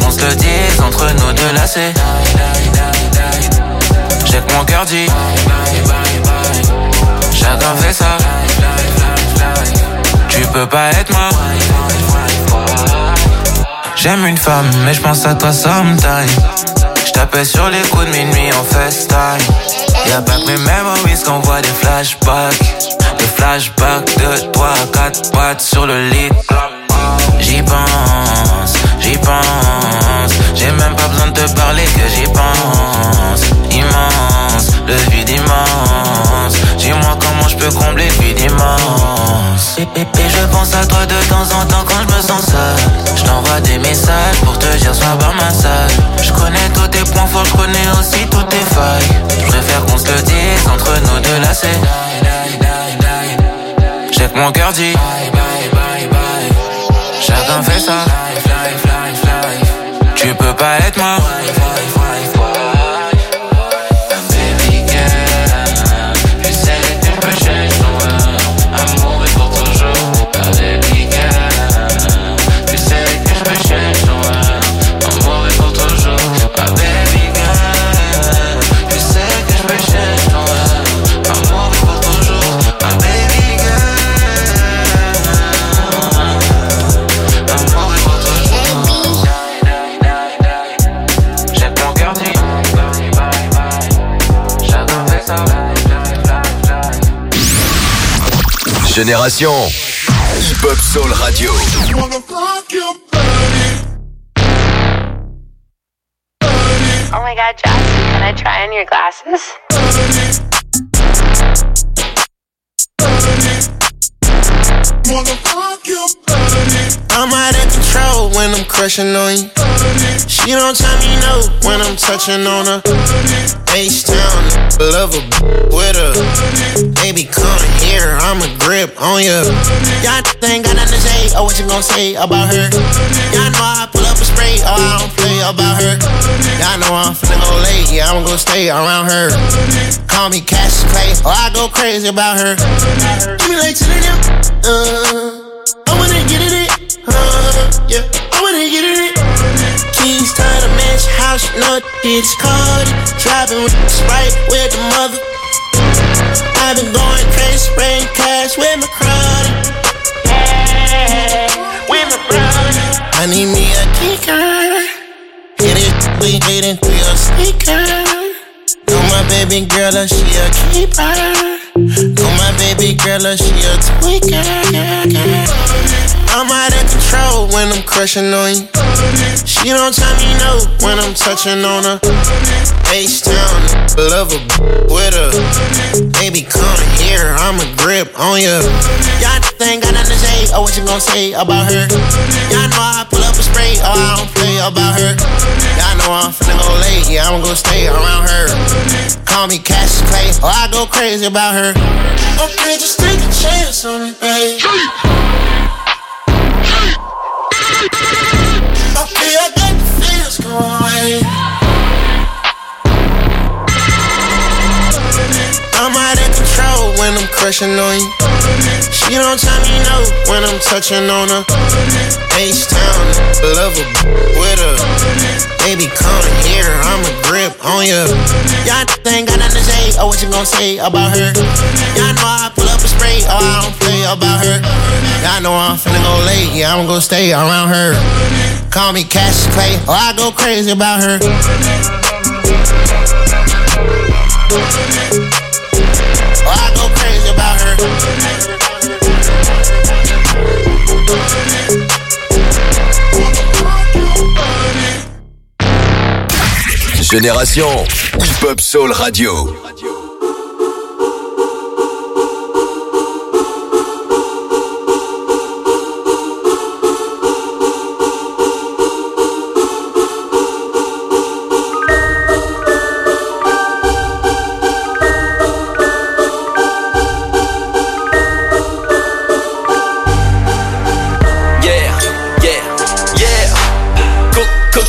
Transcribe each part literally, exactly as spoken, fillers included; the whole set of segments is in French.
qu'on se le dise entre nous deux là c'est. J'ai que mon cœur dit chacun fait ça. Tu peux pas être moi. J'aime une femme mais je pense à toi sometime. J't'appelle sur les coups de minuit en FaceTime. Y'a pas que mes memories qu'on voit des flashbacks. Des flashbacks de trois à quatre pattes sur le lit. J'y pense, j'y pense. J'ai même pas besoin de te parler que j'y pense. Immense, le vide immense. Dis-moi comment je peux combler le vide immense. Et, et, et je pense à toi de temps en temps quand je me sens seul. Je t'envoie des messages pour te dire sois par ma salle. Je connais tous tes points forts, je connais aussi toutes tes failles. Je préfère qu'on se le dise entre nous deux là c'est. J'ai que mon cœur dit chacun fait ça. Tu peux pas être moi. Génération Hip Hop Soul Radio. Oh my god, Jackson, can I try on your glasses? I'm out of control when I'm crushing on you. She don't tell me no when I'm touching on her. H-Town, love her with her. Baby, come here, I'm a grip on you. Y'all ain't got nothing to say, oh, what you gon' say about her? Y'all know I pull up a spray, oh, I don't play about her. Y'all know I'm finna go late, yeah, I'm gon' stay around her. Call me Cash Clay, oh, I go crazy about her. Give me like ten of them, uh, I wanna get it, uh, yeah, I wanna get it. Keys to the man's house, you know it's cold. Driving with the Sprite with the mother. I've been going crazy, spraying cash with my crowd. Yeah, with my brother. I need me a kicker. Hit it, we waiting for your sneaker. Know my baby girl, uh, she a keeper. Know my baby girl, uh, she a tweaker. I'm out of control when I'm crushing on you. She don't tell me no when I'm touching on her. H-Town, love her with her. Baby, come here, I'm a grip on you. Y'all ain't got nothing to say, oh, what you gon' say about her? Y'all know I pull up a spray, oh, I don't play about her. Y'all know I'm finna go late, yeah, I'm gon' stay around her. Call me Cash Clay, oh, I go crazy about her. Okay, just take a chance on me, babe. Okay, I got the feels going. I'm out of control when I'm crushing on you. She don't tell me no when I'm touching on her. H-Town, love her with her. Baby, come here, I'm a grip on you. Y'all ain't got nothing to say, oh, what you gon' say about her? Y'all know I pull up a spray, oh, I don't play about her. Y'all know I'm finna go late, yeah, I'm gon' stay around her. Call me Cash Clay, oh, I go crazy about her. Oh, I go crazy about her. Génération Hip Hop Soul Radio.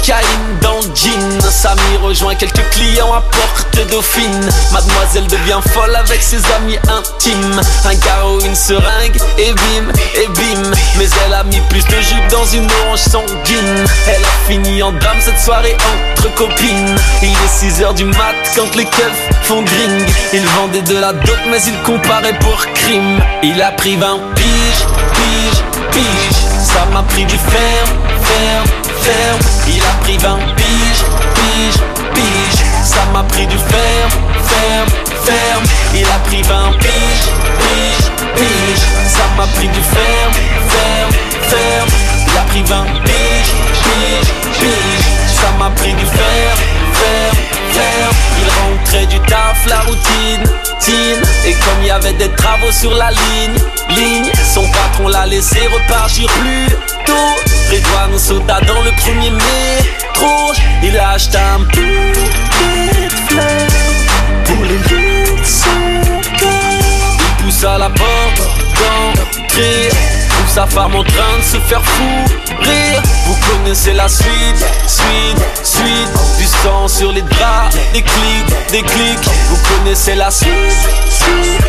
cocaïne dans le jean. Samy rejoint quelques clients à Porte Dauphine. Mademoiselle devient folle avec ses amis intimes. Un garrot, une seringue, et bim, et bim. Mais elle a mis plus de jupe dans une orange sanguine. Elle a fini en drame cette soirée entre copines. Il est six heures du mat quand les keufs font gring. Il vendait de la dope mais il comparait pour crime. Il a pris vingt piges, piges, piges. Ça m'a pris du ferme, ferme, ferme. Il a pris vingt piges, piges, piges. Ça m'a pris du ferme, ferme, ferme. Il a pris vingt piges, piges, piges. Ça m'a pris du ferme, ferme, ferme. Il a pris vingt piges, piges, piges. Ça m'a pris du ferme, ferme, ferme. Il rentrait du taf, la routine, tine. Et comme il y avait des travaux sur la ligne, ligne, son patron l'a laissé repartir plus tôt. Redouane sauta dans le premier métro. Il a acheté un bouquet de fleurs pour les lieux de son cœur. Il poussa la porte d'entrée. Trouve sa femme en train de se faire fourrir. Vous connaissez la suite, suite, suite. Du sang sur les draps, des clics, des clics. Vous connaissez la suite, suite,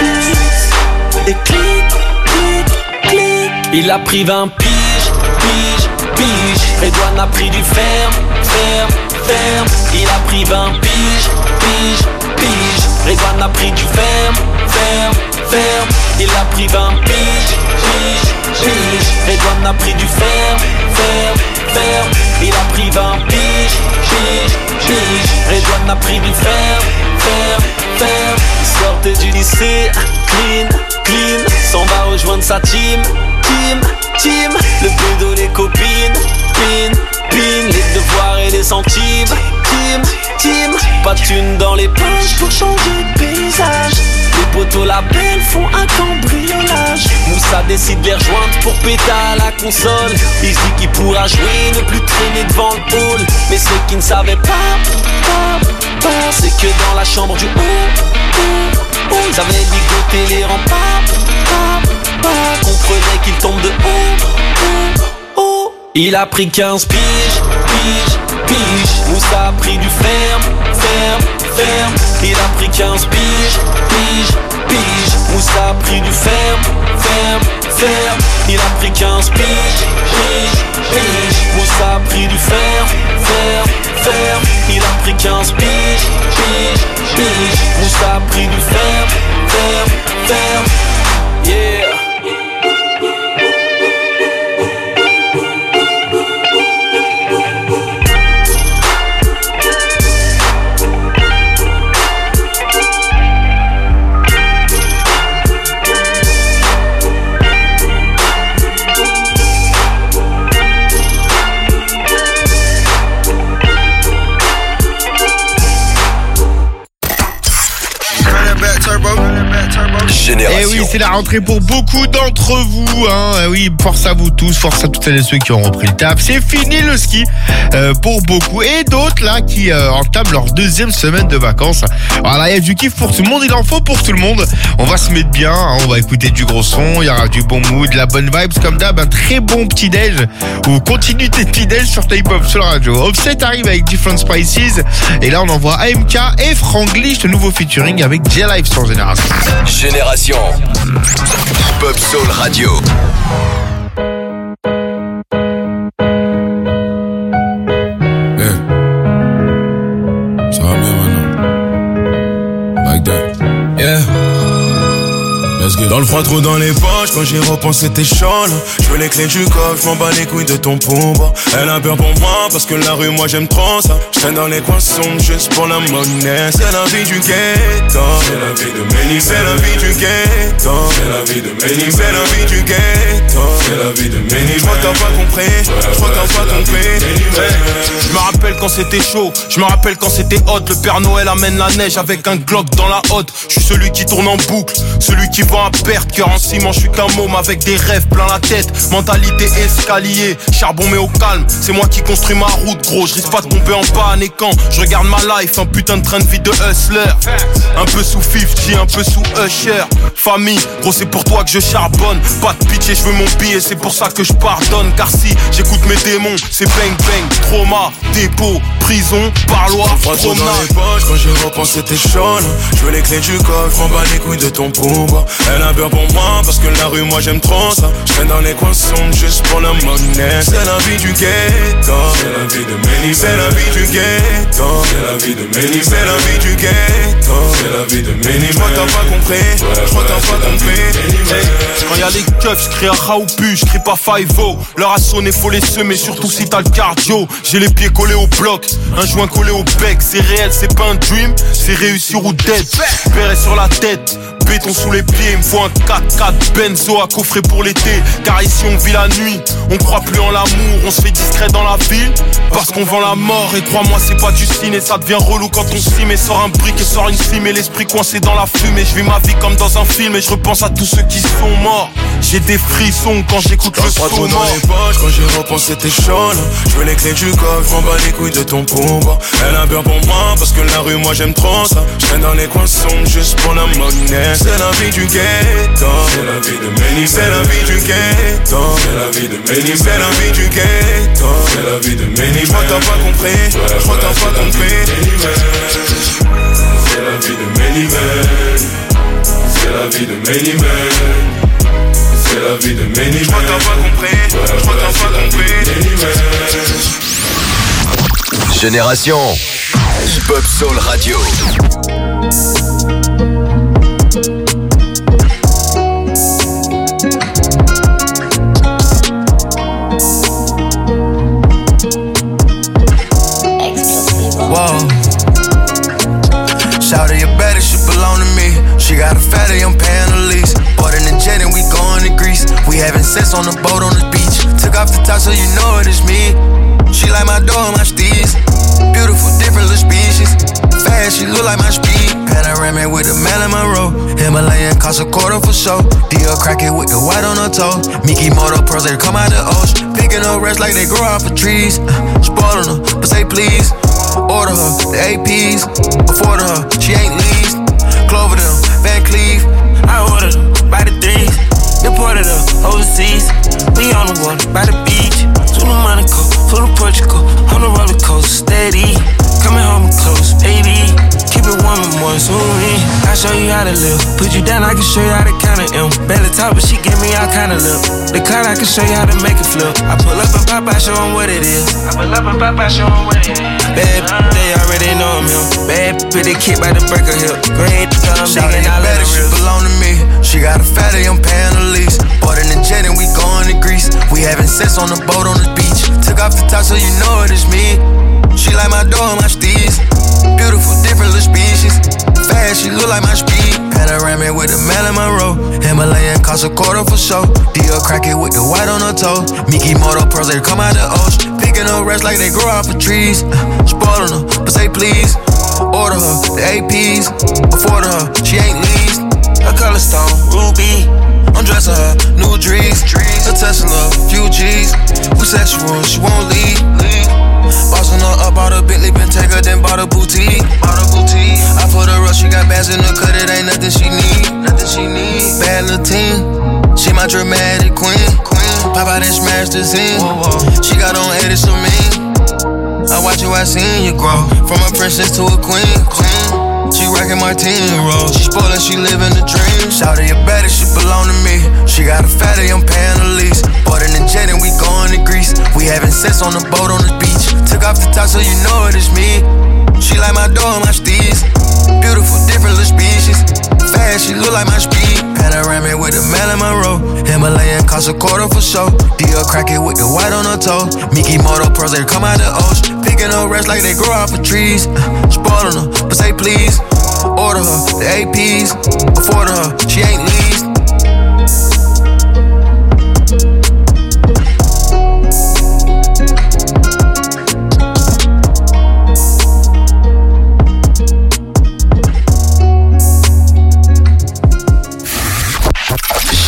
suite. Des clics, clics, clics. Il a pris vingt piges, piges, piges. Redouane a pris du ferme, ferme, ferme. Il a pris vingt piges, piges, piges. Redouane a pris du ferme, ferme, ferme. Il a pris vingt piges, piges, piges. Redouane a pris du ferme, ferme, ferme. Il a pris vingt piges, piges, piges. Redouane a pris du ferme, ferme, ferme. Il sortait du lycée, clean, clean. S'en va rejoindre sa team, team, team. Le bédo, les copines, pin, pin. Les devoirs et les centimes, team, team. Pas de thunes dans les poches pour changer de paysage. Les poteaux la belle font un cambriolage. Moussa décide de les rejoindre pour péter à la console. Il dit qu'il pourra jouer, ne plus traîner devant le hall. Mais ceux qui ne savaient pas, pas, pas, c'est que dans la chambre du haut, haut, haut, ils avaient ligoté les remparts, pas, pas, comprenait qu'il tombe de haut, haut, haut. Il a pris quinze piges, piges, piges. Moussa a pris du ferme, ferme, ferme. Il a pris quinze piges, piges, piges. Moussa a pris du ferme, ferme, ferme. Il a pris quinze piges, piges, piges. Moussa a pris du ferme, ferme, ferme. Il a pris quinze piges, piges, piges. Moussa a pris du ferme, ferme, ferme. Yeah. Génération. Et oui, c'est la rentrée pour beaucoup d'entre vous. Hein. Et oui, force à vous tous, force à toutes celles et ceux qui ont repris le taf. C'est fini le ski euh, pour beaucoup. Et d'autres là qui euh, entament leur deuxième semaine de vacances. Voilà, il y a du kiff pour tout le monde, il en faut pour tout le monde. On va se mettre bien, hein. On va écouter du gros son, il y aura du bon mood, de la bonne vibes comme d'hab, un très bon petit déj ou continuité de petit déj sur Hip Hop sur la radio. Offset arrive avec Different Spices et là on envoie A M K et Franglish, le nouveau featuring avec J-Live sur Génération. Génération Hip Hop Soul Radio. Yeah. Ça va bien maintenant. Like that. Yeah. Dans le froid, trop dans les poches, quand j'y repense c'était chaud là. Je veux les clés du coffre, je m'en bats les couilles de ton pompe. Elle a peur pour moi, parce que la rue moi j'aime trop ça. Je traîne dans les coins sombres juste pour la monnaie. C'est la vie du ghetto, c'est la vie de Méni. C'est la vie du ghetto, c'est la vie de Méni. C'est la vie du ghetto, c'est la vie de Méni. Je crois que t'as pas compris, je crois que t'as pas compris. Je me rappelle quand c'était chaud, je me rappelle quand c'était hot. Le Père Noël amène la neige avec un Glock dans la hotte. Je suis celui qui tourne en boucle, celui qui vend à perte. Cœur en ciment, je suis qu'un môme avec des rêves plein la tête. Mentalité escalier, charbon mais au calme. C'est moi qui construis ma route gros, je risque pas de tomber en panne. Et quand je regarde ma life, un putain de train de vie de hustler. Un peu sous cinquante, un peu sous Usher. Famille, gros c'est pour toi que je charbonne. Pas de pitié, je veux mon billet, c'est pour ça que je pardonne. Car si j'écoute mes démons, c'est bang bang, trauma, dépôt, prison, parloir, promenade. Dans les poches, quand j'y repense c'était chaud. Je veux les clés du coffre, m'en bats les couilles de ton pouvoir. Elle a peur pour moi, parce que la rue moi j'aime trop ça. Je traîne dans les coins sombres juste pour la monnaie. C'est la vie du ghetto, c'est la vie de Méni. C'est la vie du ghetto, c'est la vie de Méni. C'est la vie du ghetto, c'est la vie de Méni. J'crois t'as pas compris, j'crois t'as pas compris. Hey, quand y'a les keufs, j'crie à Raoupu, j'crie pas Five-O. L'heure a sonné, faut les semer, surtout si t'as le cardio. J'ai les pieds collés au bloc, un joint collé au bec. C'est réel, c'est pas un dream, c'est réussir ou dead. Béret sur la tête, béton sous les pieds. Il me faut un quatre quatre Benzo à coffrer pour l'été. Car ici on vit la nuit, on croit plus en l'amour. On se fait discret dans la ville, parce qu'on vend la mort. Et crois-moi c'est pas du ciné, ça devient relou quand on s'y met. Sort un brick et sort une cime et l'esprit coincé dans la fumée. Je vis ma vie comme dans un film et je repense à tous ceux qui sont morts. J'ai des frissons quand j'écoute le son trop dans les poches, quand j'y repense c'était chaud. Je veux les clés du coffre, m'en bats les couilles de ton pouvoir. Elle a peur pour moi, parce que la rue moi j'aime trop ça. Je traîne dans les coins sombres juste pour la monnaie. C'est la vie du ghetto, c'est la vie de Méni. C'est la vie du ghetto, c'est la vie de Méni. C'est la vie du ghetto, c'est la vie de Méni. J'crois t'as pas compris, j'crois t'as pas compris. C'est la vie de Méni Man, c'est la vie de Méni Man. C'est la vie de Méni Man. J'crois t'as pas compris, j'crois t'as pas compris. Génération Hip-Hop Soul Radio. Whoa. Shawty, you better, she belong to me. She got a fatty, I'm paying the lease. Bought in the jet and we going to Greece. We having sex on the boat on the beach. Took off the top so you know it is me. She like my dog, my steez. Beautiful, different little species. Fast, she look like my speed. Panoramic with the Marilyn Monroe. Himalayan cost a quarter for show. Deal crack it with the white on her toe. Mickey Moto pearls, they come out the ocean. Picking up rest like they grow off of trees. Uh, spoiling her, but say please. Order her, the A Ps. Afford her, she ain't leased. Clover them, Van Cleef. I ordered them, by the threes. Deported her, overseas. We on the water, by the beach. To the Monaco, to the Portugal. On the roller coaster, steady. Coming home close, baby. Keep it warm and moist, ooh me. I show you how to live. Put you down, I can show you how to count it M. Barely talk, but she give me all kind of lip. The car, I can show you how to make it flip. I pull up and pop out, show 'em what it is. I pull up and pop out, show 'em what it is. Bad, they already know I'm him. Bad, pretty kid by the break of hip. Great, I'm digging all of the real. She belong to me. She got a fatty, I'm paying the lease. Bought in the jet and we going to Greece. We having sex on the boat on the beach. Took off the top so you know it is me. She like my dog, my steez. Beautiful, different little species. Fast, she look like my speed. Panoramic with the Marilyn Monroe. Himalayan cost a quarter for show. Deal crack it with the white on her toe. Mickey Moto pearls, they come out the ocean. Picking up rest like they grow off of trees. Uh, spoiling her, but say please. Order her, the A Ps. Afford her, she ain't leased. Her color stone, ruby. I'm dressing her, new dreams. A Tesla, few G's. We sexual, she won't leave. Bossing her up, bought a Bentley, been take her, then bought a boutique. Bought a boutique. I put her up, she got bags in the cut, it ain't nothing she need. Nothing she need. Bad little teen, she my dramatic queen. Queen. Pop out and smash the scene. Whoa, whoa. She got on eighty so mean. I watch you, I seen you grow from a princess to a queen. Queen. She rockin' Martini rolls. She spoilin', she livin' the dream. Shawty, you better, she belong to me. She got a fatty, I'm paying the lease. Bought in the jet and we going to Greece. We having sex on the boat on the beach. Took off the top so you know it is me. She like my dog, my steez. Beautiful, different little species. Fast, she look like my speed. Panoramic with the Marilyn Monroe. Himalayan cost a quarter for show. Deal crack it with the white on her toe. Mickey Moto pearls, they come out the ocean. Picking up rest like they grow off of trees. Uh, spoiling her, but say please. Order her, the A Ps. Afford her, she ain't leased.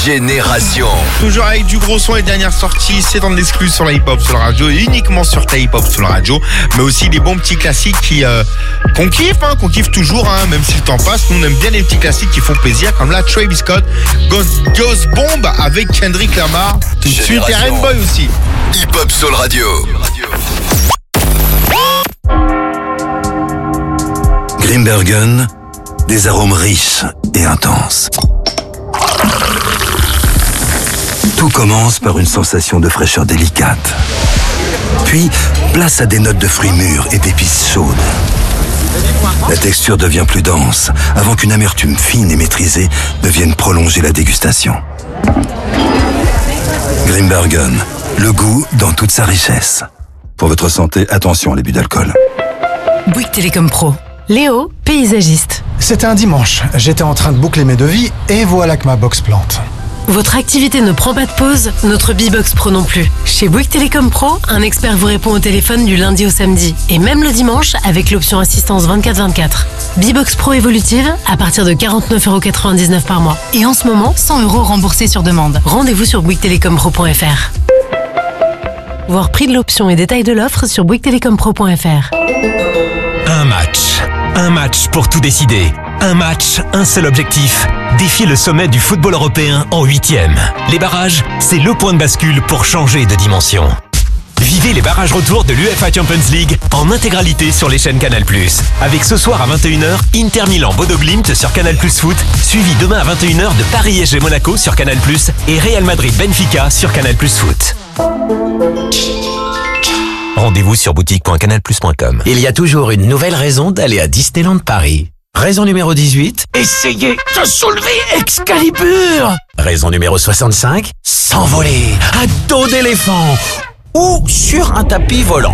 Génération. Toujours avec du gros son et dernières sorties, c'est dans l'exclu sur la hip-hop sur la radio, uniquement sur ta hip-hop sur la radio, mais aussi des bons petits classiques qui euh, qu'on kiffe, hein, qu'on kiffe toujours, hein, même si le temps passe. Nous on aime bien les petits classiques qui font plaisir, comme là Travis Scott, Ghost, Ghost Bomb avec Kendrick Lamar, Suite et Rainbow aussi. Hip-hop Soul Radio. Grimbergen, des arômes riches et intenses. Tout commence par une sensation de fraîcheur délicate. Puis, place à des notes de fruits mûrs et d'épices chaudes. La texture devient plus dense, avant qu'une amertume fine et maîtrisée ne vienne prolonger la dégustation. Grimbergen, le goût dans toute sa richesse. Pour votre santé, attention à l'abus d'alcool. Bouygues Télécom Pro. Léo, paysagiste. C'était un dimanche, j'étais en train de boucler mes devis et voilà que ma box plante. Votre activité ne prend pas de pause, notre B-Box Pro non plus. Chez Bouygues Télécom Pro, un expert vous répond au téléphone du lundi au samedi et même le dimanche avec l'option assistance vingt-quatre vingt-quatre. B-Box Pro évolutive à partir de quarante-neuf euros quatre-vingt-dix-neuf par mois. Et en ce moment, cent euros remboursés sur demande. Rendez-vous sur bouygues télécom pro point f r. Voir prix de l'option et détails de l'offre sur bouygues télécom pro point f r. Un match. Un match pour tout décider. Un match, un seul objectif. Défier le sommet du football européen en huitième. Les barrages, c'est le point de bascule pour changer de dimension. Vivez les barrages retour de l'U E F A Champions League en intégralité sur les chaînes Canal plus. Avec ce soir à vingt et une heures, Inter Milan Bodo Glimt sur Canal plus Foot, suivi demain à vingt et une heures de Paris S G Monaco sur Canal plus et Real Madrid Benfica sur Canal plus Foot. Rendez-vous sur boutique point canal plus point com. Il y a toujours une nouvelle raison d'aller à Disneyland Paris. Raison numéro dix-huit, essayez de soulever Excalibur. Raison numéro soixante-cinq, s'envoler à dos d'éléphant ou sur un tapis volant.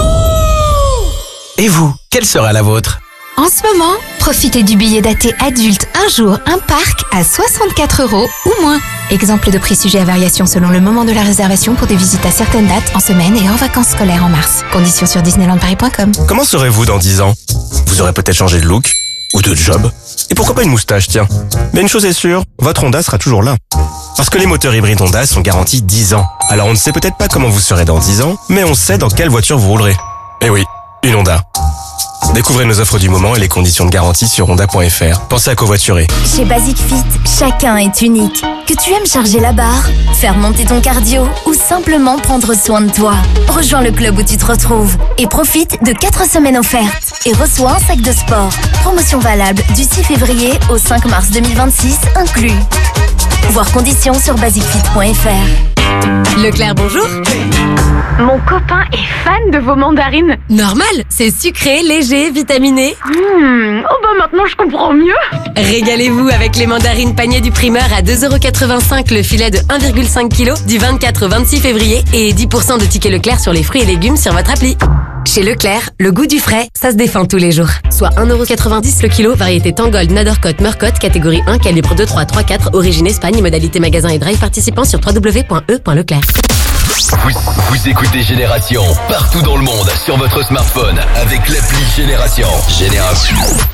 Et vous, quelle sera la vôtre ? En ce moment, profitez du billet daté adulte un jour, un parc à soixante-quatre euros ou moins. Exemple de prix sujet à variation selon le moment de la réservation pour des visites à certaines dates en semaine et en vacances scolaires en mars. Conditions sur disneyland paris point com. Comment serez-vous dans dix ans ? Vous aurez peut-être changé de look ou de job. Et pourquoi pas une moustache, tiens. Mais une chose est sûre, votre Honda sera toujours là. Parce que les moteurs hybrides Honda sont garantis dix ans. Alors on ne sait peut-être pas comment vous serez dans dix ans, mais on sait dans quelle voiture vous roulerez. Eh oui, une Honda. Découvrez nos offres du moment et les conditions de garantie sur honda point f r. Pensez à covoiturer. Chez Basic Fit, chacun est unique. Que tu aimes charger la barre, faire monter ton cardio ou simplement prendre soin de toi. Rejoins le club où tu te retrouves et profite de quatre semaines offertes et reçois un sac de sport. Promotion valable du six février au cinq mars deux mille vingt-six inclus. Voir conditions sur basic fit point f r. Leclerc, bonjour. Mon copain est fan de vos mandarines. Normal, c'est sucré, léger, vitaminé. Mmh, oh bah maintenant je comprends mieux. Régalez-vous avec les mandarines panier du primeur à deux euros quatre-vingt-cinq le filet de un virgule cinq kilos du vingt-quatre au vingt-six février et dix pour cent de tickets Leclerc sur les fruits et légumes sur votre appli. Chez Leclerc, le goût du frais, ça se défend tous les jours. Soit un euro quatre-vingt-dix le kilo, variété Tangold, Nadorcote, Meurcotte, catégorie un, calibre deux, trois, trois, quatre, origine Espagne, modalité magasin et drive participant sur w w w point e point leclerc. Vous, vous écoutez Génération partout dans le monde sur votre smartphone avec l'appli Génération. Génération.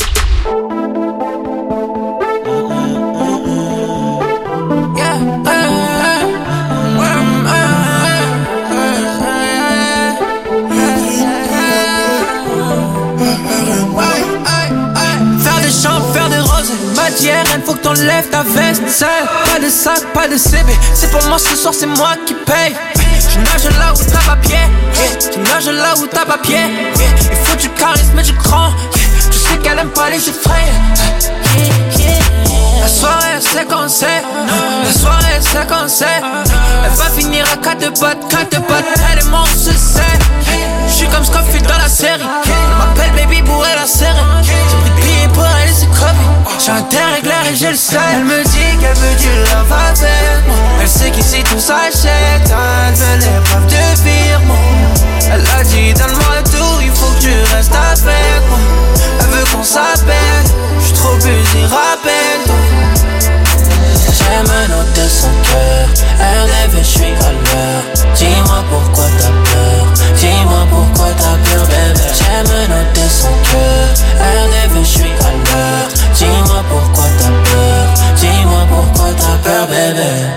Faire des champs, faire des roses, matière, il faut que t'enlèves ta veste. C'est pas de sac, pas de C B, c'est pour moi ce soir, c'est moi qui paye. Tu nages là où t'as pas pied, yeah. Tu nages là où t'as pas pied, yeah. Il faut du charisme et du cran, yeah. Tu sais qu'elle aime pas les effraits, yeah, yeah. La soirée elle sait qu'on sait, la soirée elle sait qu'on sait. Elle va finir à quatre potes, quatre potes, elle est mon succès. J'suis comme Scofield dans la série, elle m'appelle baby pour elle la serrer. J'ai pris de billets pour elle et c'est crevé. J'ai un terre éclair et j'ai le sel. Elle me dit qu'elle veut du love avec moi. Elle sait qu'ici tout s'achète, elle veut l'épreuve de pire moi. Elle a dit donne-moi le tout, il faut que tu restes avec moi. Elle veut qu'on s'appelle, j'suis trop busy, rappelle-toi. J'aime noter son cœur, elle rêve, j'suis à l'heure. Dis-moi pourquoi t'as peur, dis-moi pourquoi t'as peur, bébé. J'aime noter son cœur, elle rêve, j'suis à l'heure. Dis-moi pourquoi t'as peur, dis-moi pourquoi t'as peur, bébé.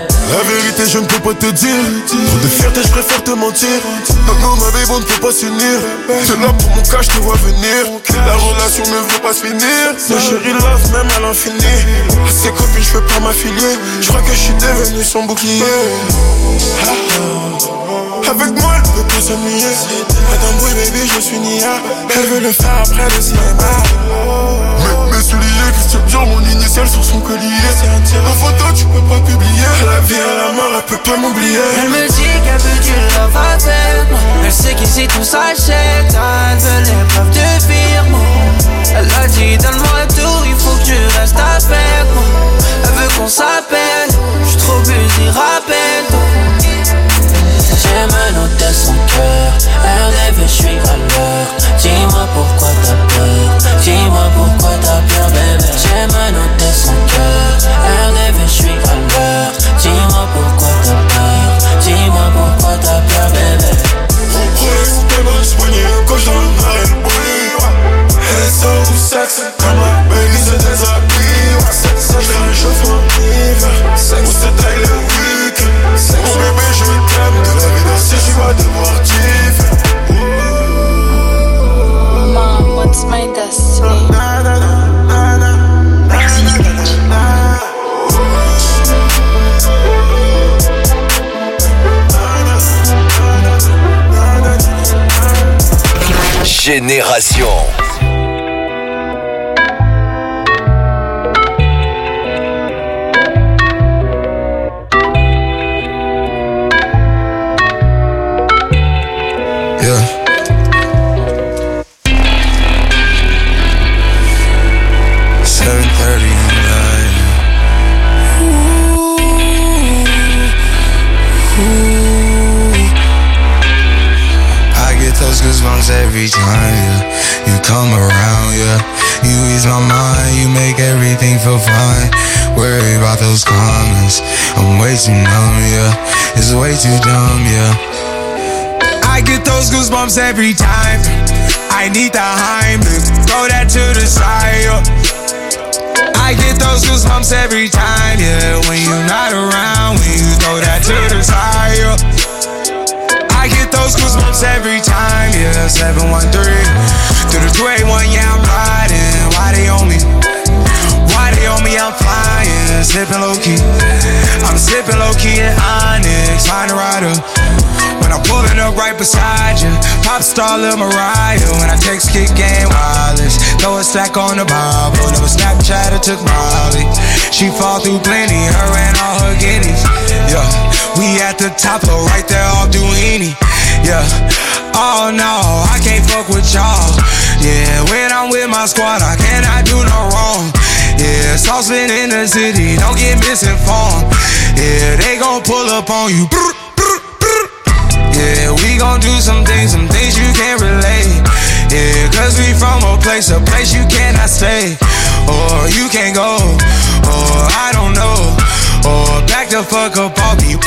te dire. Trop de fierté, je préfère te mentir. Non, non, ma babe, on ne peut pas s'unir. T'es là pour mon cas, je te vois venir. La relation ne veut pas se finir. Ma chérie love même à l'infini. À ses copines, je peux pas m'affilier. Je crois que je suis devenu son bouclier. Avec moi, elle peut pas s'ennuyer. Madame Boy, baby, je suis Nia. Elle veut le faire après le cinéma. Mes, mes souliers, Christian Dior, mon initiale sur son collier. En photo, tu peux pas publier. La vie à la mort, elle peut pas m'oublier. Elle me dit qu'elle veut du love avec moi. Elle sait qu'ici tout s'achète. Elle veut les preuves de virement. Elle a dit donne-moi tout, il faut que tu restes avec moi. Elle veut qu'on s'appelle. J'suis trop busy, rappelle-toi. J'ai menotté son cœur, elle rêve, je suis à l'heure. Dis-moi pourquoi t'as peur, dis-moi pourquoi t'as peur, bébé. J'ai menotté son cœur, elle rêve, je suis à l'heure. Dis-moi pourquoi t'as peur, dis-moi pourquoi t'as peur, bébé. Rolex, tes bras soignés, gauche dans le marais, le bruit. Elle sort du sexe, comme un baby se déshabille. Ça réchauffe mon hiver, ou c'est taille le week. Mon bébé, je t'aime, de la vie d'acier, je vais devoir kiffer. Mom, what's my destiny? Génération. Every time, yeah, you come around, yeah. You ease my mind, you make everything feel fine. Worry about those comments, I'm way too numb, yeah. It's way too dumb, yeah. I get those goosebumps every time. I need the Heimlich, throw that to the side, yeah. I get those goosebumps every time, yeah. When you're not around, when you throw that to the side, yeah. I get those goosebumps every time, yeah, seven one three through the two eighty-one, yeah, I'm riding. Why they on me? Why they on me? I'm flying, sipping low-key. I'm sipping low-key in Onyx, find a rider. When I'm pulling up right beside you, pop star Lil Mariah. When I text kick game wireless, throw a stack on the Bible. Never Snapchat or took Molly. She fall through plenty, her and all her guineas. Yeah, we at the top, though, right there off Duini. Yeah, oh no, I can't fuck with y'all. Yeah, when I'm with my squad, I cannot do no wrong. Yeah, saucepan in the city, don't get misinformed. Yeah, they gon' pull up on you. Yeah, we gon' do some things, some things you can't relate. Yeah, cause we from a place, a place you cannot stay. Or you can't go, or I don't know. Or back the fuck up off me.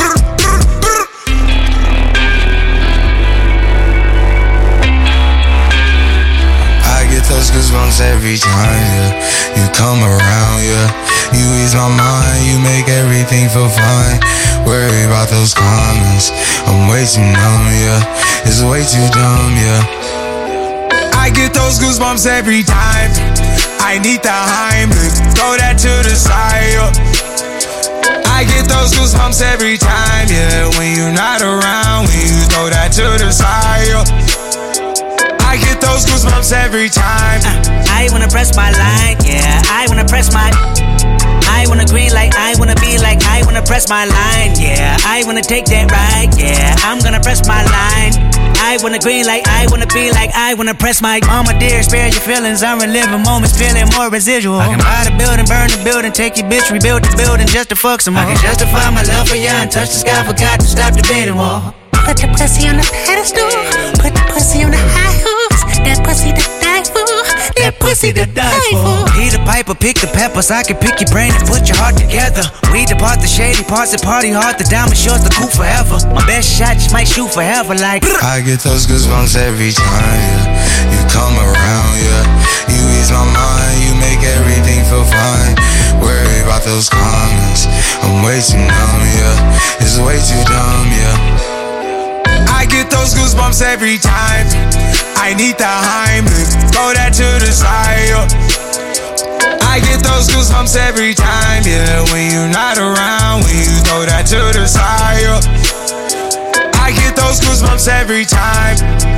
I get those goosebumps every time, yeah. You come around, yeah. You ease my mind, you make everything feel fine. Worry about those comments, I'm way too numb, yeah. It's way too dumb, yeah. I get those goosebumps every time. I need the Heimlich, throw that to the side, yeah. I get those goosebumps every time, yeah. When you're not around, when you throw that to the side, yeah. I get those goosebumps every time. uh, I wanna press my line, yeah. I wanna press my I wanna green like I wanna be like I wanna press my line, yeah. I wanna take that ride, yeah. I'm gonna press my line. I wanna green like I wanna be like I wanna press my mama dear, spare your feelings. I'm reliving moments, feeling more residual. I can buy the building, burn the building, take your bitch, rebuild the building just to fuck some more. I can justify my love for you and touch the sky, forgot to stop the beating wall. Put the pussy on the pedestal, put the pussy on the high horse. That pussy to die for, that pussy to die for. He the piper, pick the peppers. I can pick your brain and put your heart together. We depart the shady parts that party hard. The diamond shorts, the cool forever. My best shot just might shoot forever like. I get those goosebumps every time, yeah. You come around, yeah. You ease my mind, you make everything feel fine. Worry about those comments. I'm way too numb, yeah. It's way too dumb, yeah. I get those goosebumps every time. I need the Heimlich, throw that to the side, yeah. I get those goosebumps every time, yeah. When you're not around, when you throw that to the side, yeah. I get those goosebumps every time.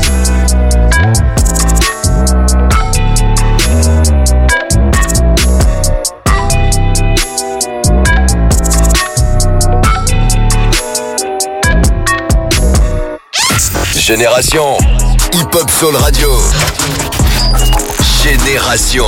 Génération Hip Hop Soul Radio. Génération.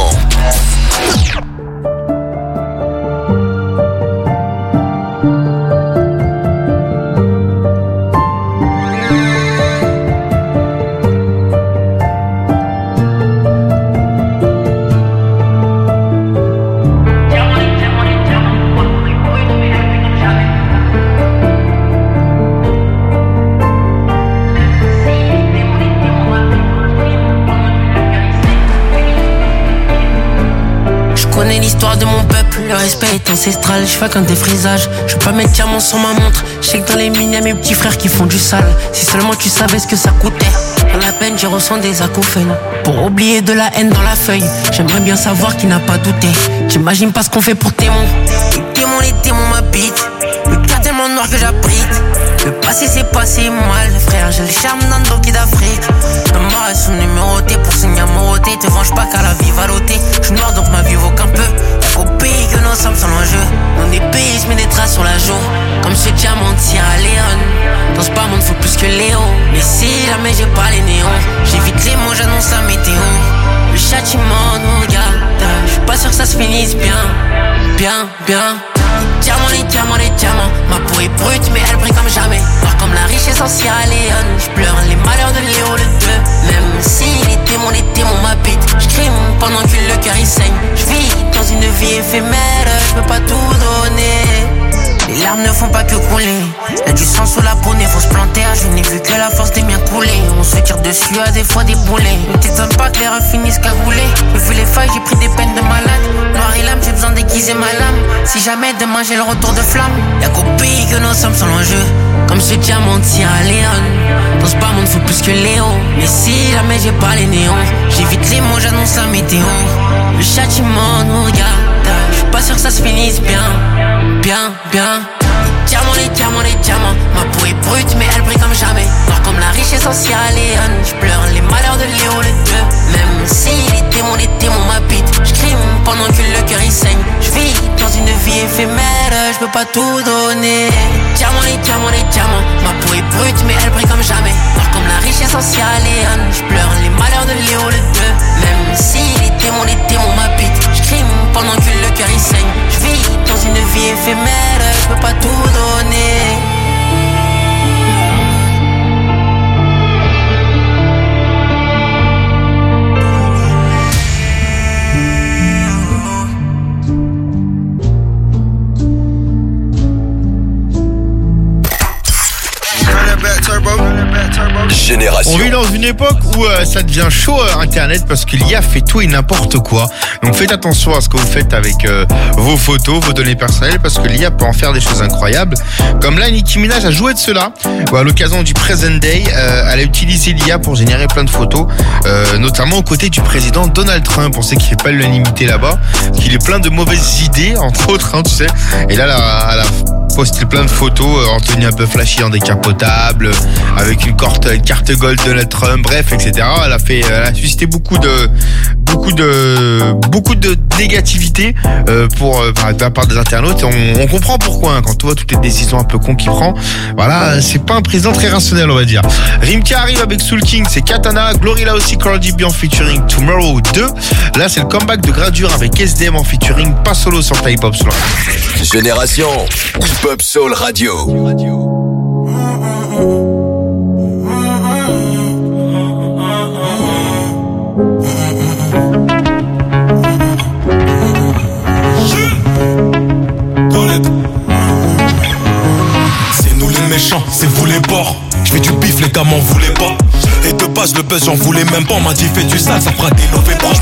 L'histoire de mon peuple, le respect est ancestral. Je fais qu'un défrisage, je veux pas mettre diamant sur ma montre. Je sais que dans les mines y'a mes petits frères qui font du sale. Si seulement tu savais ce que ça coûtait. Dans la peine je ressens des acouphènes. Pour oublier de la haine dans la feuille, j'aimerais bien savoir qui n'a pas douté. J'imagine pas ce qu'on fait pour témoins. Les démons, les démons m'habitent. Le cœur tellement noir que j'abrite. Le passé c'est passé mal, frère, j'ai le charme d'un doki d'Afrique. Dans ma race numéroté pour signer amoroté. Te venge pas qu'à la vie va l'ôter. J'suis noir donc ma vie vaut qu'un peu. Au pays que nos sommes sont l'enjeu. Dans des pays j'mets des traces sur la joue. Comme ce diamant tient à Léon. Dans ce bas monde faut plus que Léo. Mais si jamais j'ai pas les néons, j'évite les mots, j'annonce la météo. Le châtiment nous regarde. J'suis pas sûr que ça se finisse bien. Bien, bien. Diamant, les diamants, les diamants. Ma peau est brute mais elle brille comme jamais. Noir comme la richesse en Sierra Leone. J'pleure les malheurs de Léo le deux. Même si les démons, les démons m'habitent. J'crime pendant que le cœur il saigne. J'vis dans une vie éphémère, j'peux pas tout donner. Les larmes ne font pas que couler. Y'a du sang sous la peau, né faut se planter. Je n'ai vu que la force des miens couler. On se tire dessus à des fois des boulets. Ne t'étonne pas que les rats finissent cagoulés. J'ai vu les failles, j'ai pris des peines de malade. Noir et lame, j'ai besoin d'aiguiser ma lame. Si jamais demain j'ai le retour de flamme, y'a qu'au pays que nos sommes sont l'enjeu. Comme ce diamant tient à Léon. Dans ce bas monde faut plus que Léo. Mais si jamais j'ai pas les néons, j'évite les mots, j'annonce la météo. Le châtiment nous regarde. J'suis pas sûr que ça se finisse bien. Bien, bien. Diamant, les diamants, les diamants. Ma peau est brute mais elle brille comme jamais. Noir comme la richesse en Sierra Leone. J'pleure les malheurs de Léo le deux. Même si les démons, les démons m'habitent. J'crime pendant que le cœur il saigne. J'vis dans une vie éphémère, j'peux pas tout donner. Diamant, les diamants, les diamants. Ma peau est brute mais elle brille comme jamais. Noir comme la richesse en Sierra Leone. J'pleure les malheurs de Léo le deux. Même si les démons, les démons m'habitent. J'crime pendant que le cœur il saigne. J'vis dans une vie éphémère, j'peux pas tout donner. Génération. On vit dans une époque où euh, ça devient chaud euh, Internet parce qu'il y a fait tout et n'importe quoi. Donc faites attention à ce que vous faites avec euh, vos photos, vos données personnelles, parce que l'I A peut en faire des choses incroyables. Comme là, Nicki Minaj a joué de cela. À l'occasion du Present Day, euh, elle a utilisé l'I A pour générer plein de photos, euh, notamment aux côtés du président Donald Trump. On sait qu'il fait pas l'unanimité là-bas, qu'il est plein de mauvaises idées, entre autres, hein, tu sais. Et là, elle a, elle a posté plein de photos euh, en tenue un peu flashy, en décapotable, avec une carte, une carte gold de Donald Trump, bref, et cetera. Elle a fait, elle a suscité beaucoup de, beaucoup de, beaucoup de négativité euh, pour euh, de la part des internautes. On, on comprend pourquoi hein, quand tu vois toutes les décisions un peu con qu'il prend. Voilà, c'est pas un président très rationnel, on va dire. Rimka arrive avec Soul King, c'est Katana. Glorilla aussi, Cardi B en featuring Tomorrow deux. Là, c'est le comeback de Gradure avec S D M en featuring Pas Solo sur Hip Hop Soul. Génération Hip Hop Soul Radio. C'est vous les bords. Je fais du bif, les gars m'en voulaient pas. Et de base le buzz j'en voulais même pas. On m'a dit fais du sale, ça fera des lovés pas. Je me rappelle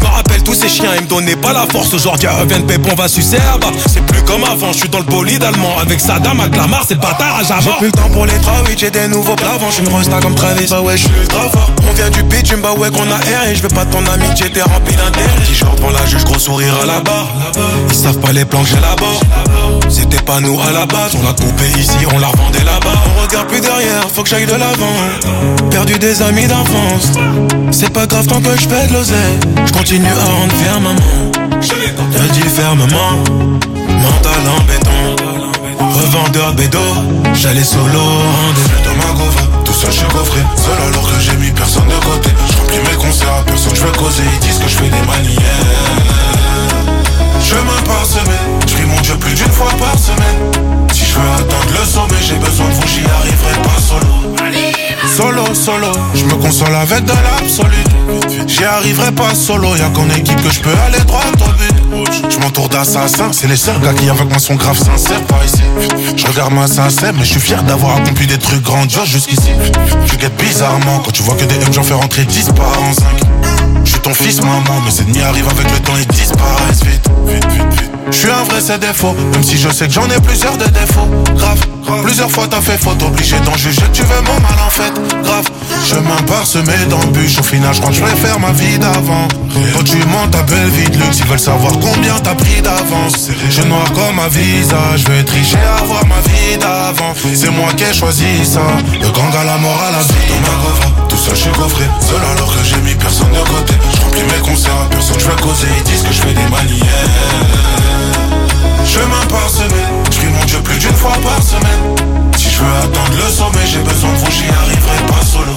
tous ces chiens, ils me donnaient pas la force. Aujourd'hui,Ven Pépon va sucer à bas. C'est plus comme avant, je suis dans le bolide allemand. Avec Saddam, avec Lamar, c'est le bâtard à Java. J'ai plus le temps pour les travis, j'ai des nouveaux plavants. J'suis une resta comme Travis, bah ouais, j'suis ultra fort. On vient du pitch, bah ouais, qu'on a air. Et j'veux pas ton amitié, t'es rempli d'intérêt. Petit genre devant la juge, gros sourire à la barre. Ils savent pas les plans que j'ai là-bas. C'était pas nous à la base, on l'a coupé ici, on l'a revendé là-bas. On regarde plus derrière, faut que j'aille de l'avant. Perdu des amis d'enfance, c'est pas grave tant que j'fais de l'oseille. J'continue à rendre fier maman. Elle dit fermement, mental en béton. Revendeur de bédo, j'allais solo, rendez-vous dans ma gova. Tout seul j'suis gaufré, seul alors que j'ai mis personne de côté. J'remplis mes concerts, personne j'veux causer. Ils disent que j'fais des manières. Chemin parsemé, j'prie mon Dieu plus d'une fois par semaine. Si je veux atteindre le sommet, j'ai besoin de vous, j'y arriverai pas solo. Solo, solo, je me console avec de l'absolu. J'y arriverai pas solo, y'a qu'en équipe que je peux aller droit au but. Je m'entoure d'assassins, c'est les seuls gars qui avec moi sont grave sincères par ici. Je regarde ma sincère, mais je suis fier d'avoir accompli des trucs grandioses jusqu'ici. Tu guettes bizarrement quand tu vois que des M j'en fais rentrer dix par an cinq. Je suis ton fils maman, mes ennemis arrivent avec le temps et disparaissent vite. Vite, vite, vite. Je suis un vrai c'est défaut, même si je sais que j'en ai plusieurs de défauts. Grave, plusieurs fois t'as fait faute, obligé d'en juger que tu veux mon mal en fait. Grave, chemin parsemé d'embûches, au final je crois que je vais faire ma vie d'avant. Toi tu montes ta belle vie de luxe, ils veulent savoir combien t'as pris d'avance. Je noir comme ma visage, je vais tricher à avoir ma vie d'avant. C'est moi qui ai choisi ça, le gang à la mort à la vie. Dans ma gova, tout seul je suis gaufré, seul alors que j'ai mis personne de côté. Je remplis mes concerts, personne je veux causer, ils disent que je fais des manières. Chemin parsemé, j'prie mon Dieu plus d'une fois par semaine. Si je veux atteindre le sommet, j'ai besoin de vous, j'y arriverai pas solo.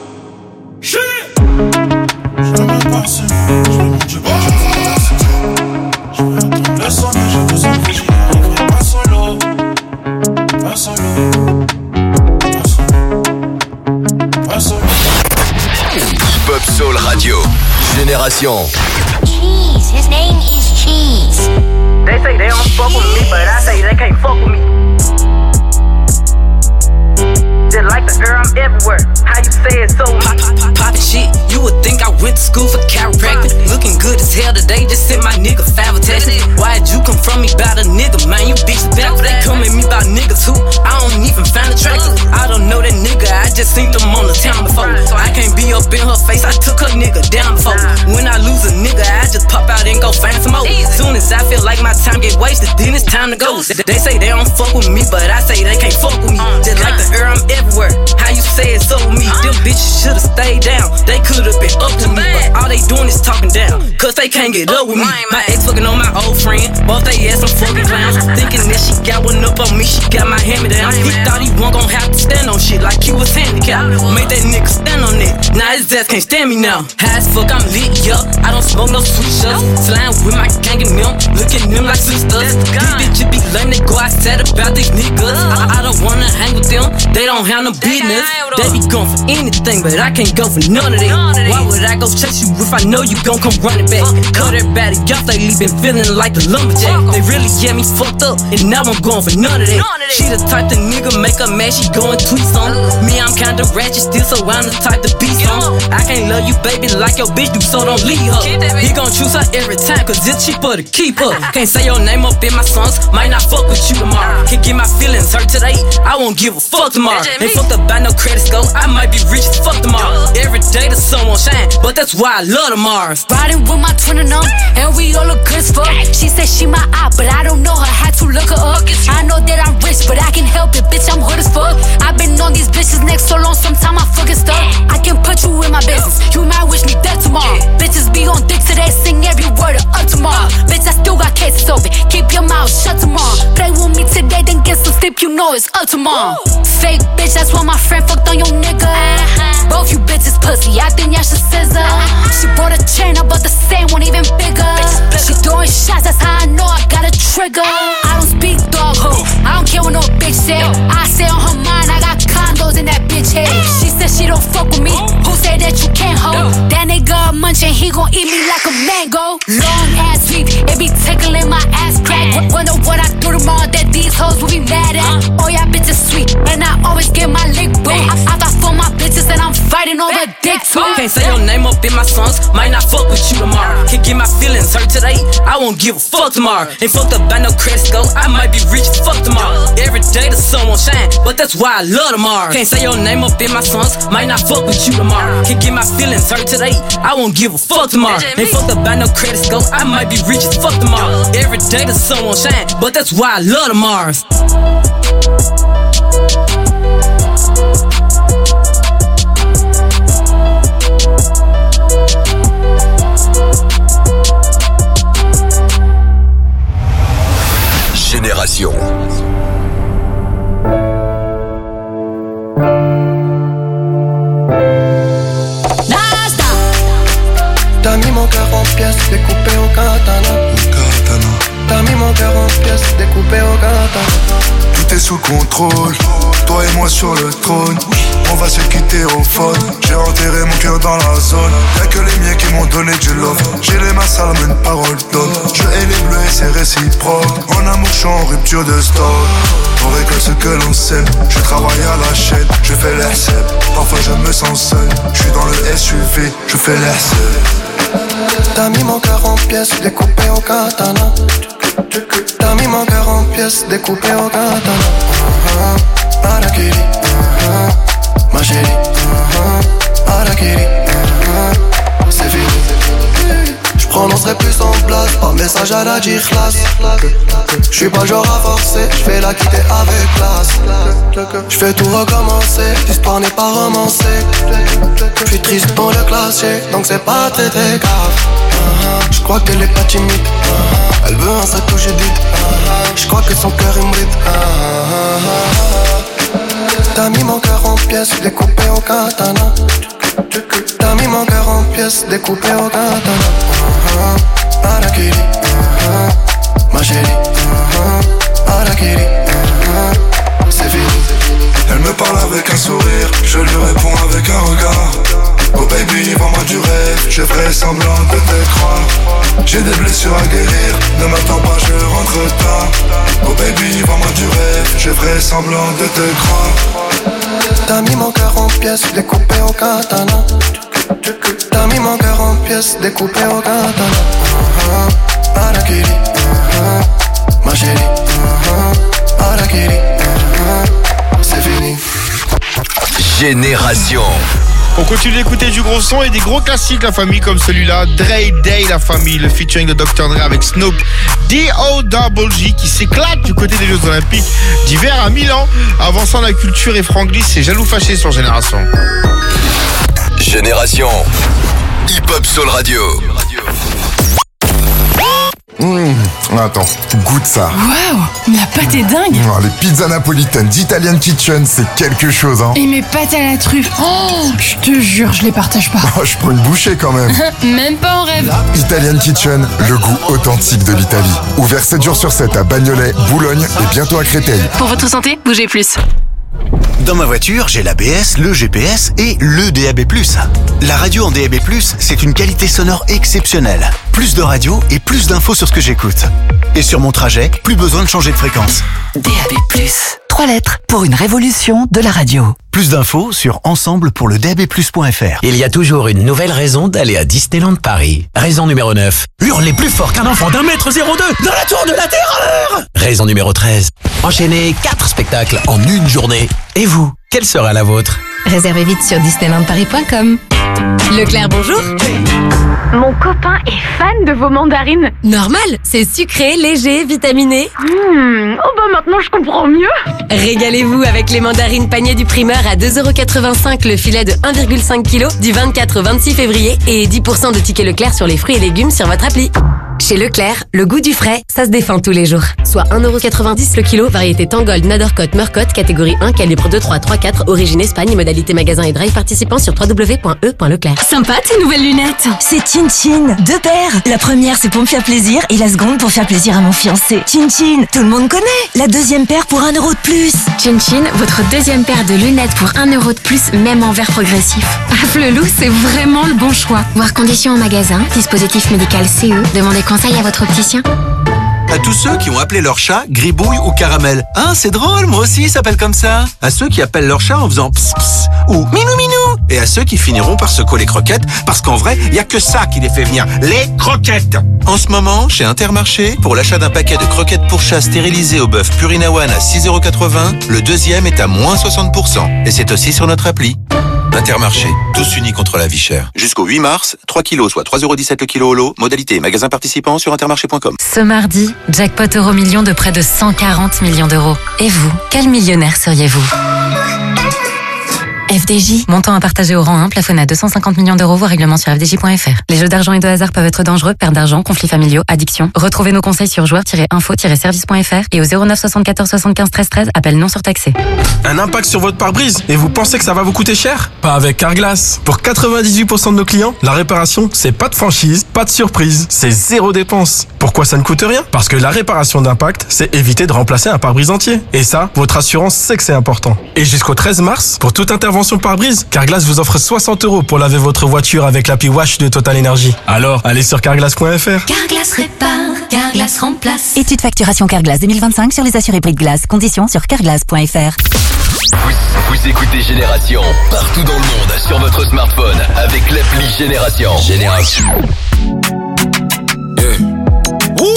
Chemin parsemé, j'prie mon Dieu plus d'une fois par semaine. Je veux atteindre le sommet, j'ai besoin de vous, j'y arriverai pas solo. Pas solo. Pas solo. Pas solo. Pop Soul Radio, Génération. Cheese, his name is Cheese. They say they don't fuck with me, but I say they can't fuck with me. Just like the girl, I'm everywhere. How you say it so pop, pop, pop, poppin' shit, you would think I went to school for chiropractic. Looking good as hell today, just sent my nigga five text. Why'd you come from me about a nigga, man? You bitch bad. They come at me about niggas who I don't even find attractive. I don't know that nigga, I just seen them on the town before. I can't be up in her face, I took her nigga down before. When I lose a nigga, I just pop out and go find some more. Soon as I feel like my time get wasted, then it's time to go. They say they don't fuck with me, but I say they can't fuck with me. Just like the air, I'm everywhere. How you say it so with me? Them bitches should've stayed down. They could've been up to me, but all they doing is talking down. Cause they can't get up with me. My ex fucking on my old friend, both they ass some fucking clowns. Thinking that she got one up on me, she got my hand me down. He thought he wasn't gon' have to stand on shit like he was handicapped. Made that nigga stand on it. Now his ass can't stand me now. High as fuck, I'm lit, yup. I don't smoke no sweet shots. Slime with my gang and them, look at them like sisters. These bitches be lame, they go outside about these niggas. I, I don't wanna hang with them, they don't have no business. They be going for anything, but I can't go for none of that. Why would I go chase you if I know you gon' come running back? Cut everybody off, they been feeling like the lumberjack. They really get me fucked up, and now I'm going for none of that. She the type the nigga make her mad, she go and tweet some. Me, I'm kinda ratchet still, so I'm the type to be some. I can't love you, baby, like your bitch do, so don't leave her. He gon' choose her every time, cause it's cheaper to keep her. Can't say your name up in my songs, might not fuck with you tomorrow. Can't get my feelings hurt today, I won't give a fuck tomorrow. Ain't fucked up by no credit score, I might be rich as fuck tomorrow. Every day the sun won't shine, but that's why I love tomorrow. Riding with my twin and them, and we all look good as fuck. She said she my eye, but I don't know her, had to look her up. I know that I'm rich, but I can help it, bitch, I'm hood as fuck. I've been on these bitches next so long, sometime I fucking stuck. I can put you in my business, you might wish me dead tomorrow. Bitches be on dick today, sing every word of up tomorrow. Bitch, I still got cases open, keep your mouth shut tomorrow. Play with me today, then get some sleep, you know it's up tomorrow. Fake bitch, that's why my friend fucked on your nigga. Both you bitches pussy, I think y'all should scissor. She bought a chain, I bought the same one, even bigger. She throwing shots, that's how I know I got a trigger. I don't speak dog ho, I don't care what no bitch say. I say on her mind, I got condos in that bitch head. She said she don't fuck with me, who said that you can't hold? That nigga munching, he gon' eat me like a mango. Long ass sweep, it be tickling my ass crack. Wonder what I do tomorrow that these hoes will be mad at. Oh yeah, bitches sweet, and I always get my lick boo. I, I got four my bitches and I'm fighting over dick too. Can't say your name up in my songs, might not fuck with you tomorrow. Can't get my feelings hurt today, I won't give a fuck tomorrow. Ain't fucked up by no credit score, I might be rich as fuck tomorrow. Every day the sun won't shine, but that's why I love tomorrow. Can't say your name up in my songs, might not fuck with you tomorrow. Can't get my feelings hurt today, I won't give a fuck tomorrow. Ain't fucked up by no credit score, I might be rich as fuck tomorrow. Every day the sun won't shine, but that's why I love tomorrow. Génération. T'as mis mon cœur en pièces, découpé au katana. T'as mis mon cœur en pièces, découpé au katana. Tout est sous contrôle, toi et moi sur le trône. On va se quitter au phone. J'ai enterré mon cœur dans la zone. Y'a que les miens qui m'ont donné du love. J'ai les mains sales mais une parole d'homme. Je hais les bleus et c'est réciproque. En amour je suis en rupture de stock. On récolte ce que l'on sème. Je travaille à la chaîne, je fais l'air seb. Parfois je me sens seul. Je suis dans le S U V, je fais l'air seul. T'as mis mon cœur en pièces, découpé au katana. T'as mis mon cœur en pièces, découpé au katana. uh-huh. Arakiri, uh-huh. Ma chérie, uh-huh. Arakiri, uh-huh. C'est fini. J'prononcerai plus en place, par message à la d'ikhlas. J'suis pas genre à forcer, j'vais la quitter avec classe. J'fais tout recommencer, l'histoire n'est pas romancée. J'suis triste pour le clasher, donc c'est pas très très grave. uh-huh. J'crois qu'elle est pas timide, uh-huh. Elle veut un sac où j'édite, uh-huh. J'crois que son cœur est bride, uh-huh. T'as mis mon cœur en pièces, découpé au katana. T'as mis mon cœur en pièces, découpé au katana. uh-huh. Arakiri, uh-huh. Ma chérie, uh-huh. Arakiri, uh-huh. C'est fini. Elle me parle avec un sourire, je lui réponds avec un regard. Oh baby, vends-moi du rêve, je ferai semblant de te croire. J'ai des blessures à guérir, ne m'attends pas, je rentre tard. Oh baby, vends-moi du rêve, je ferai semblant de te croire. T'as mis mon cœur en pièces, découpé au katana. T'as mis mon cœur en pièces, découpé au katana. uh-huh. Arakiri, uh-huh. Ma chérie, uh-huh. Arakiri, uh-huh. C'est fini. Génération. On continue d'écouter du gros son et des gros classiques, la famille, comme celui-là. Dre Day, la famille, le featuring de docteur Dre avec Snoop. D O Double G qui s'éclate du côté des Jeux Olympiques d'hiver à Milan. Avançant la culture et Franglish, c'est Jaloux Fâché sur Génération. Génération. Hip-Hop Soul Radio. Mmh, attends, goûte ça. Waouh, mais la pâte est dingue. Oh, les pizzas napolitaines d'Italian Kitchen, c'est quelque chose, hein. Et mes pâtes à la truffe, oh, je te jure, je les partage pas. Oh, je prends une bouchée quand même. Même pas en rêve. Italian Kitchen, le goût authentique de l'Italie. Ouvert sept jours sur sept à Bagnolet, Boulogne et bientôt à Créteil. Pour votre santé, bougez plus. Dans ma voiture, j'ai l'A B S, le G P S et le D A B plus. La radio en D A B plus, c'est une qualité sonore exceptionnelle. Plus de radio et plus d'infos sur ce que j'écoute. Et sur mon trajet, plus besoin de changer de fréquence. D A B plus, trois lettres pour une révolution de la radio. Plus d'infos sur ensemble pour le D A B plus point F R. Il y a toujours une nouvelle raison d'aller à Disneyland Paris. Raison numéro neuf. Hurler plus fort qu'un enfant d'un mètre zéro deux dans la tour de la terreur. Raison numéro treize. Enchaîner quatre spectacles en une journée. Et vous, quelle sera la vôtre? Réservez vite sur disneyland paris point com. Leclerc, bonjour. Mon copain est fan de vos mandarines. Normal, c'est sucré, léger, vitaminé. Mmh, oh bah maintenant je comprends mieux. Régalez-vous avec les mandarines panier du primeur à deux euros quatre-vingt-cinq le filet de un virgule cinq kilos du vingt-quatre au vingt-six février et dix pour cent de tickets Leclerc sur les fruits et légumes sur votre appli. Chez Leclerc, le goût du frais, ça se défend tous les jours. Soit un euro quatre-vingt-dix le kilo, variété Tangold, Nadorcote, Meurcotte, catégorie un, calibre deux, trois, trois, quatre, origine Espagne, modalité magasin et drive participant sur w w w point e point leclerc. Sympa tes nouvelles lunettes. C'est Chin Chin, deux paires. La première c'est pour me faire plaisir et la seconde pour faire plaisir à mon fiancé. Chin Chin, tout le monde connaît. La deuxième paire pour un euro de plus. Chin Chin, votre deuxième paire de lunettes pour un euro de plus, même en verre progressif. Afflelou, c'est vraiment le bon choix. Voir conditions en magasin, dispositif médical C E, demandez conseil à votre opticien. À tous ceux qui ont appelé leur chat Gribouille ou Caramel. Hein, c'est drôle, moi aussi, il s'appelle comme ça. À ceux qui appellent leur chat en faisant pss pss ou minou minou. Et à ceux qui finiront par se coller croquettes, parce qu'en vrai, il y a que ça qui les fait venir, les croquettes. En ce moment, chez Intermarché, pour l'achat d'un paquet de croquettes pour chat stérilisées au bœuf Purina One à six euros quatre-vingts, le deuxième est à moins soixante pour cent. Et c'est aussi sur notre appli. Intermarché, tous unis contre la vie chère. Jusqu'au huit mars, trois kilos, soit trois euros dix-sept le kilo au lot. Modalité magasin participant sur intermarché point com. Ce mardi, jackpot euro million de près de cent quarante millions d'euros. Et vous, quel millionnaire seriez-vous ? F D J, montant à partager au rang un, plafonné à deux cent cinquante millions d'euros, voire règlement sur f d j point f r. Les jeux d'argent et de hasard peuvent être dangereux, perte d'argent, conflits familiaux, addiction. Retrouvez nos conseils sur joueurs tiret info tiret service point f r et au zéro neuf soixante-quatorze soixante-quinze treize treize, appel non surtaxé. Un impact sur votre pare-brise et vous pensez que ça va vous coûter cher ? Pas avec Carglass. Pour quatre-vingt-dix-huit pour cent de nos clients, la réparation, c'est pas de franchise, pas de surprise, c'est zéro dépense. Pourquoi ça ne coûte rien ? Parce que la réparation d'impact, c'est éviter de remplacer un pare-brise entier. Et ça, votre assurance sait que c'est important. Et jusqu'au treize mars, pour toute intervention pare-brise, Carglass vous offre soixante euros pour laver votre voiture avec l'appli Wash de Total Energy. Alors, allez sur carglass point f r. Carglass répare, Carglass remplace. Étude facturation Carglass deux mille vingt-cinq sur les assurés prix de glace. Conditions sur carglass point f r. Vous, vous écoutez Génération partout dans le monde sur votre smartphone avec l'appli Génération. Génération. Yeah. Ouh,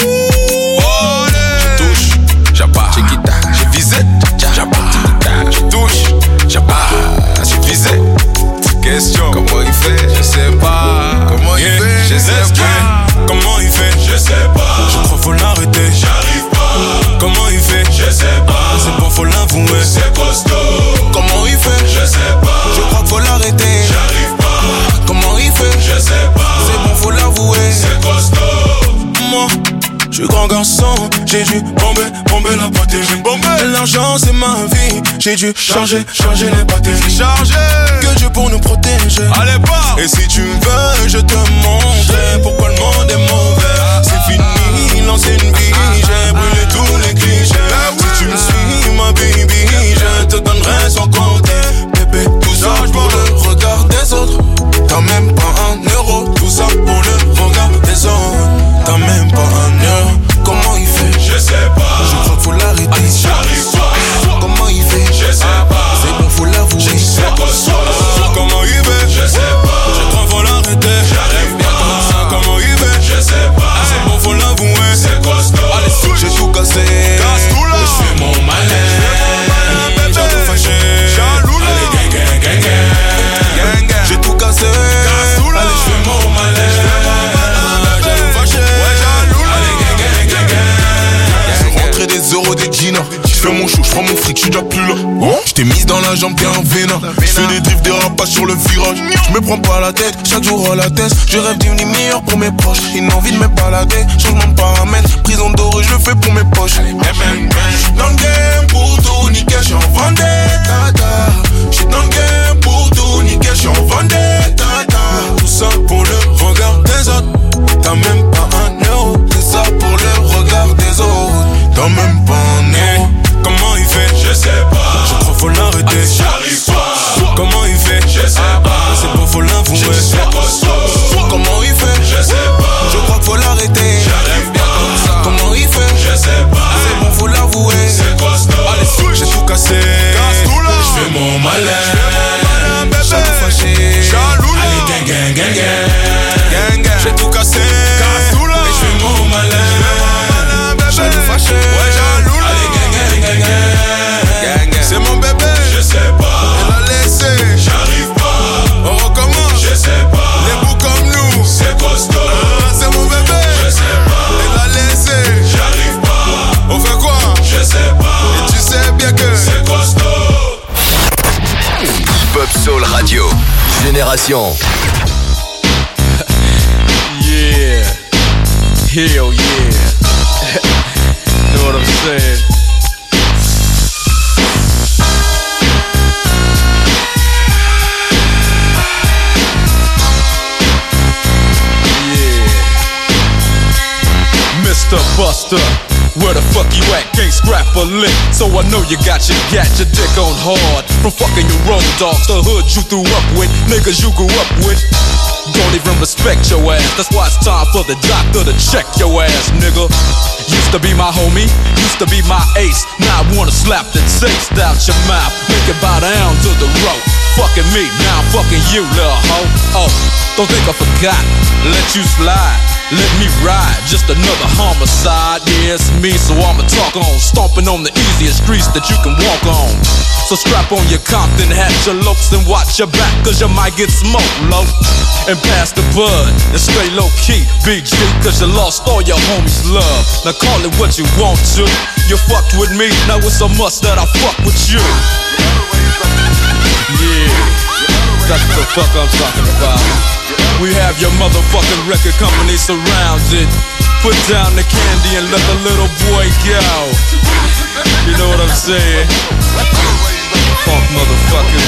je touche, j'appars, j'ai visé, j'appars, je touche, j'appars, j'ai visé. Question, comment il fait, je sais pas. Comment yeah. il fait, je sais pas. Comment il fait, je sais pas. Je crois faut l'arrêter, j'arrive pas. Comment il fait, je sais pas. C'est bon, faut l'avouer, c'est costaud. Comment il fait, je sais pas. Je crois faut l'arrêter, j'arrive pas. Comment il fait, je sais pas. C'est bon, faut l'avouer, c'est costaud. Moi, je suis grand garçon, j'ai dû bomber, bomber la pâté. L'argent c'est ma vie, j'ai dû changer, changer les pâtés. Charger que Dieu pour nous protéger. Allez pas. Et si tu veux, je te montre pourquoi le monde est mauvais. C'est fini, l'ancienne vie, j'ai brûlé tous les clichés. Si tu me suis, ma baby, je te donnerai sans compter. Bébé, tout ça pour le regard des autres. T'as même pas un euro, tout ça pour le regard des autres. T'as même pas un euro. Comment il fait, je sais pas. Je crois qu'il faut l'arrêter. J'arrive pas. Comment il fait, je sais pas. C'est bon, faut l'avouer. Je sais pas. Comment il fait, je sais pas. Je crois qu'il faut l'arrêter. J'arrive pas. Comment il fait, je sais pas. C'est bon, faut l'avouer. C'est costaud. Allez, j'ai tout cassé. Casse tout là. Je fais mon malin. J'ai tout fâché. Jaloux là. Allez, gang, gang, gang, gang. J'ai tout cassé. Casse tout là. Allez, je fais mon malin. Des euros, des jeans. J'fais mon show, j'prends mon fric, j'suis déjà plus là. J't'ai mise dans la jambe bien vénard. J'fais des drifts, des rapages sur le virage. J'me prends pas la tête, chaque jour à la tête. Je rêve d'une meilleure pour mes proches. Ils n'ont envie de me balader, changement de paramètres. Prison dorée, je le fais pour mes poches. J'suis dans le game pour tout niquer, j'suis en vendetta. J'suis dans le game pour tout niquer, j'suis en vendetta. Tout ça pour le regard des autres. T'as même pas un euro, c'est ça pour le regard des autres. T'as même pas un euro. Comment il fait, je sais pas. Je crois faut l'arrêter, j'arrive pas. Comment il fait, je sais pas. C'est bon, faut l'avouer, c'est costaud. Comment il fait, je sais pas. Je crois qu'il faut l'arrêter, j'arrive pas. Comment il fait, je sais pas. C'est bon, faut l'avouer, c'est costaud. Allez, j'ai tout cassé, casse tout là. J'fais mon malin, j'ai tout fâché, jaloux là. Allez, gang, gang, gang, gang, gang. J'ai tout cassé, casse tout là. J'fais mon malin, j'ai tout fâché, ouais, jaloux là. Allez, gang, gang, gang, gang. C'est mon bébé, je sais pas. Elle a laissé, j'arrive pas. On recommence, je sais pas. Les bouts comme nous, c'est costaud. Ah, c'est mon bébé, je sais pas. Elle a laissé, j'arrive pas. On fait quoi, je sais pas. Et tu sais bien que c'est costaud. Pop Soul Radio, Génération. Yeah, hell yeah. Know what I'm saying? Mister Buster, where the fuck you at? Can't scrap a lick, so I know you got your got your dick on hard. From fucking your road dogs, the hood you threw up with, niggas you grew up with. Don't even respect your ass, that's why it's time for the doctor to check your ass, nigga. Used to be my homie, used to be my ace. Now I wanna slap the taste out your mouth, make it bow down to the rope. Fucking me, now I'm fucking you, little hoe. Oh, don't think I forgot, let you slide. Let me ride, just another homicide. Yeah, it's me, so I'ma talk on. Stomping on the easiest streets that you can walk on. So strap on your Compton hat, your lopes, and watch your back, cause you might get smoked low. And pass the bud, and stay low key, B G, cause you lost all your homies' love. Now call it what you want to. You fucked with me, now it's a must that I fuck with you. Yeah, that's the fuck I'm talking about. We have your motherfucking record company surrounded. Put down the candy and let the little boy go. You know what I'm saying? Funk motherfucker.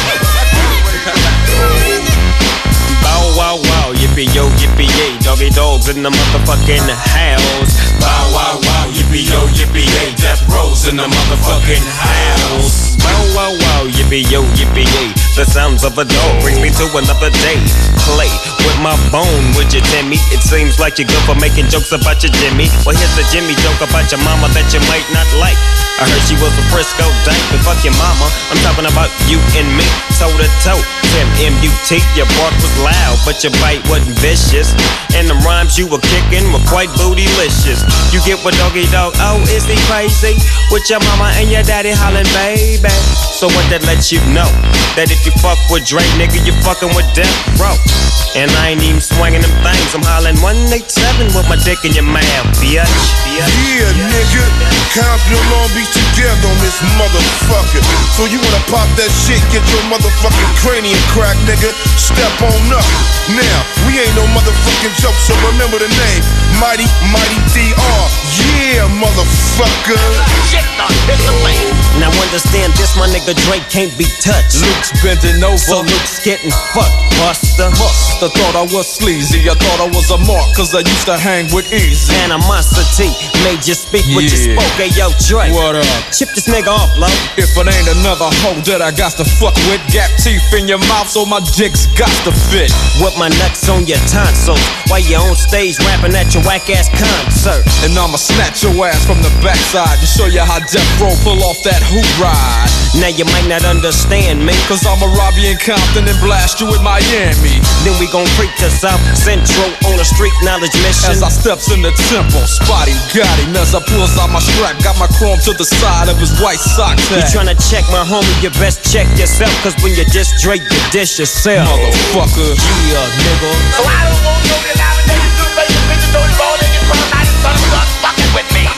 Bow wow wow, yippee yo, yippee yay, doggy dogs in the motherfucking house. Bow wow wow, yippee yo, yippee yay, death rows in the motherfucking house. Bow wow wow, yippee yo, yippee yay, the sounds of a dog bring me to another day. Play with my bone, would you, Timmy? It seems like you're good for making jokes about your Jimmy. Well, here's the Jimmy joke about your mama that you might not like. I heard she was a Frisco dyke, but fuck your mama, I'm talking about you and me, toe to toe. Tim M U T, your bark was loud, but your bite wasn't vicious. And the rhymes you were kicking were quite bootylicious. You get what doggy dog, oh, is he crazy? With your mama and your daddy hollering, baby. So what that lets you know? That if you fuck with Dre, nigga, you fucking with Death Row. And I ain't even swinging them things, I'm hollering one eighty-seven with my dick in your mouth, bitch. Yeah, nigga, Compton and Long Beach together on this motherfucker. So you wanna pop that shit, get your motherfucking cranium crack, nigga. Step on up. Now, we ain't no motherfucking joke, so remember the name. Mighty, Mighty D R. Yeah, motherfucker. Shit, dog, it's a thing. Now understand this, my nigga Drake can't be touched. Luke's bending over, so Luke's getting fucked, buster. Musta thought I was sleazy, I thought I was a mark, cause I used to hang with Easy. Animosity made you speak yeah. what you spoke, hey yo Drake. What up? Chip this nigga off, low. If it ain't another hoe that I got to fuck with, gap teeth in your mouth so my dick's got to fit. With my nuts on your tonsils, while you on stage rapping at your whack ass concert. And I'ma snatch your ass from the backside and show you how Death Row pull off that hoop ride. Now you might not understand me, cause I'ma rob you in Compton and blast you in Miami. Then we gon' creep to South Central on a street knowledge mission. As I steps in the temple, spotty got him as I pulls out my strap. Got my chrome to the side of his white sock tag. You tryna check my homie, you best check yourself, cause when you diss Drake, you dish yourself. Motherfucker. Yeah, nigga. So I don't want no denomination to make the bitches don't fall in your front. I just thought it was fucking with me.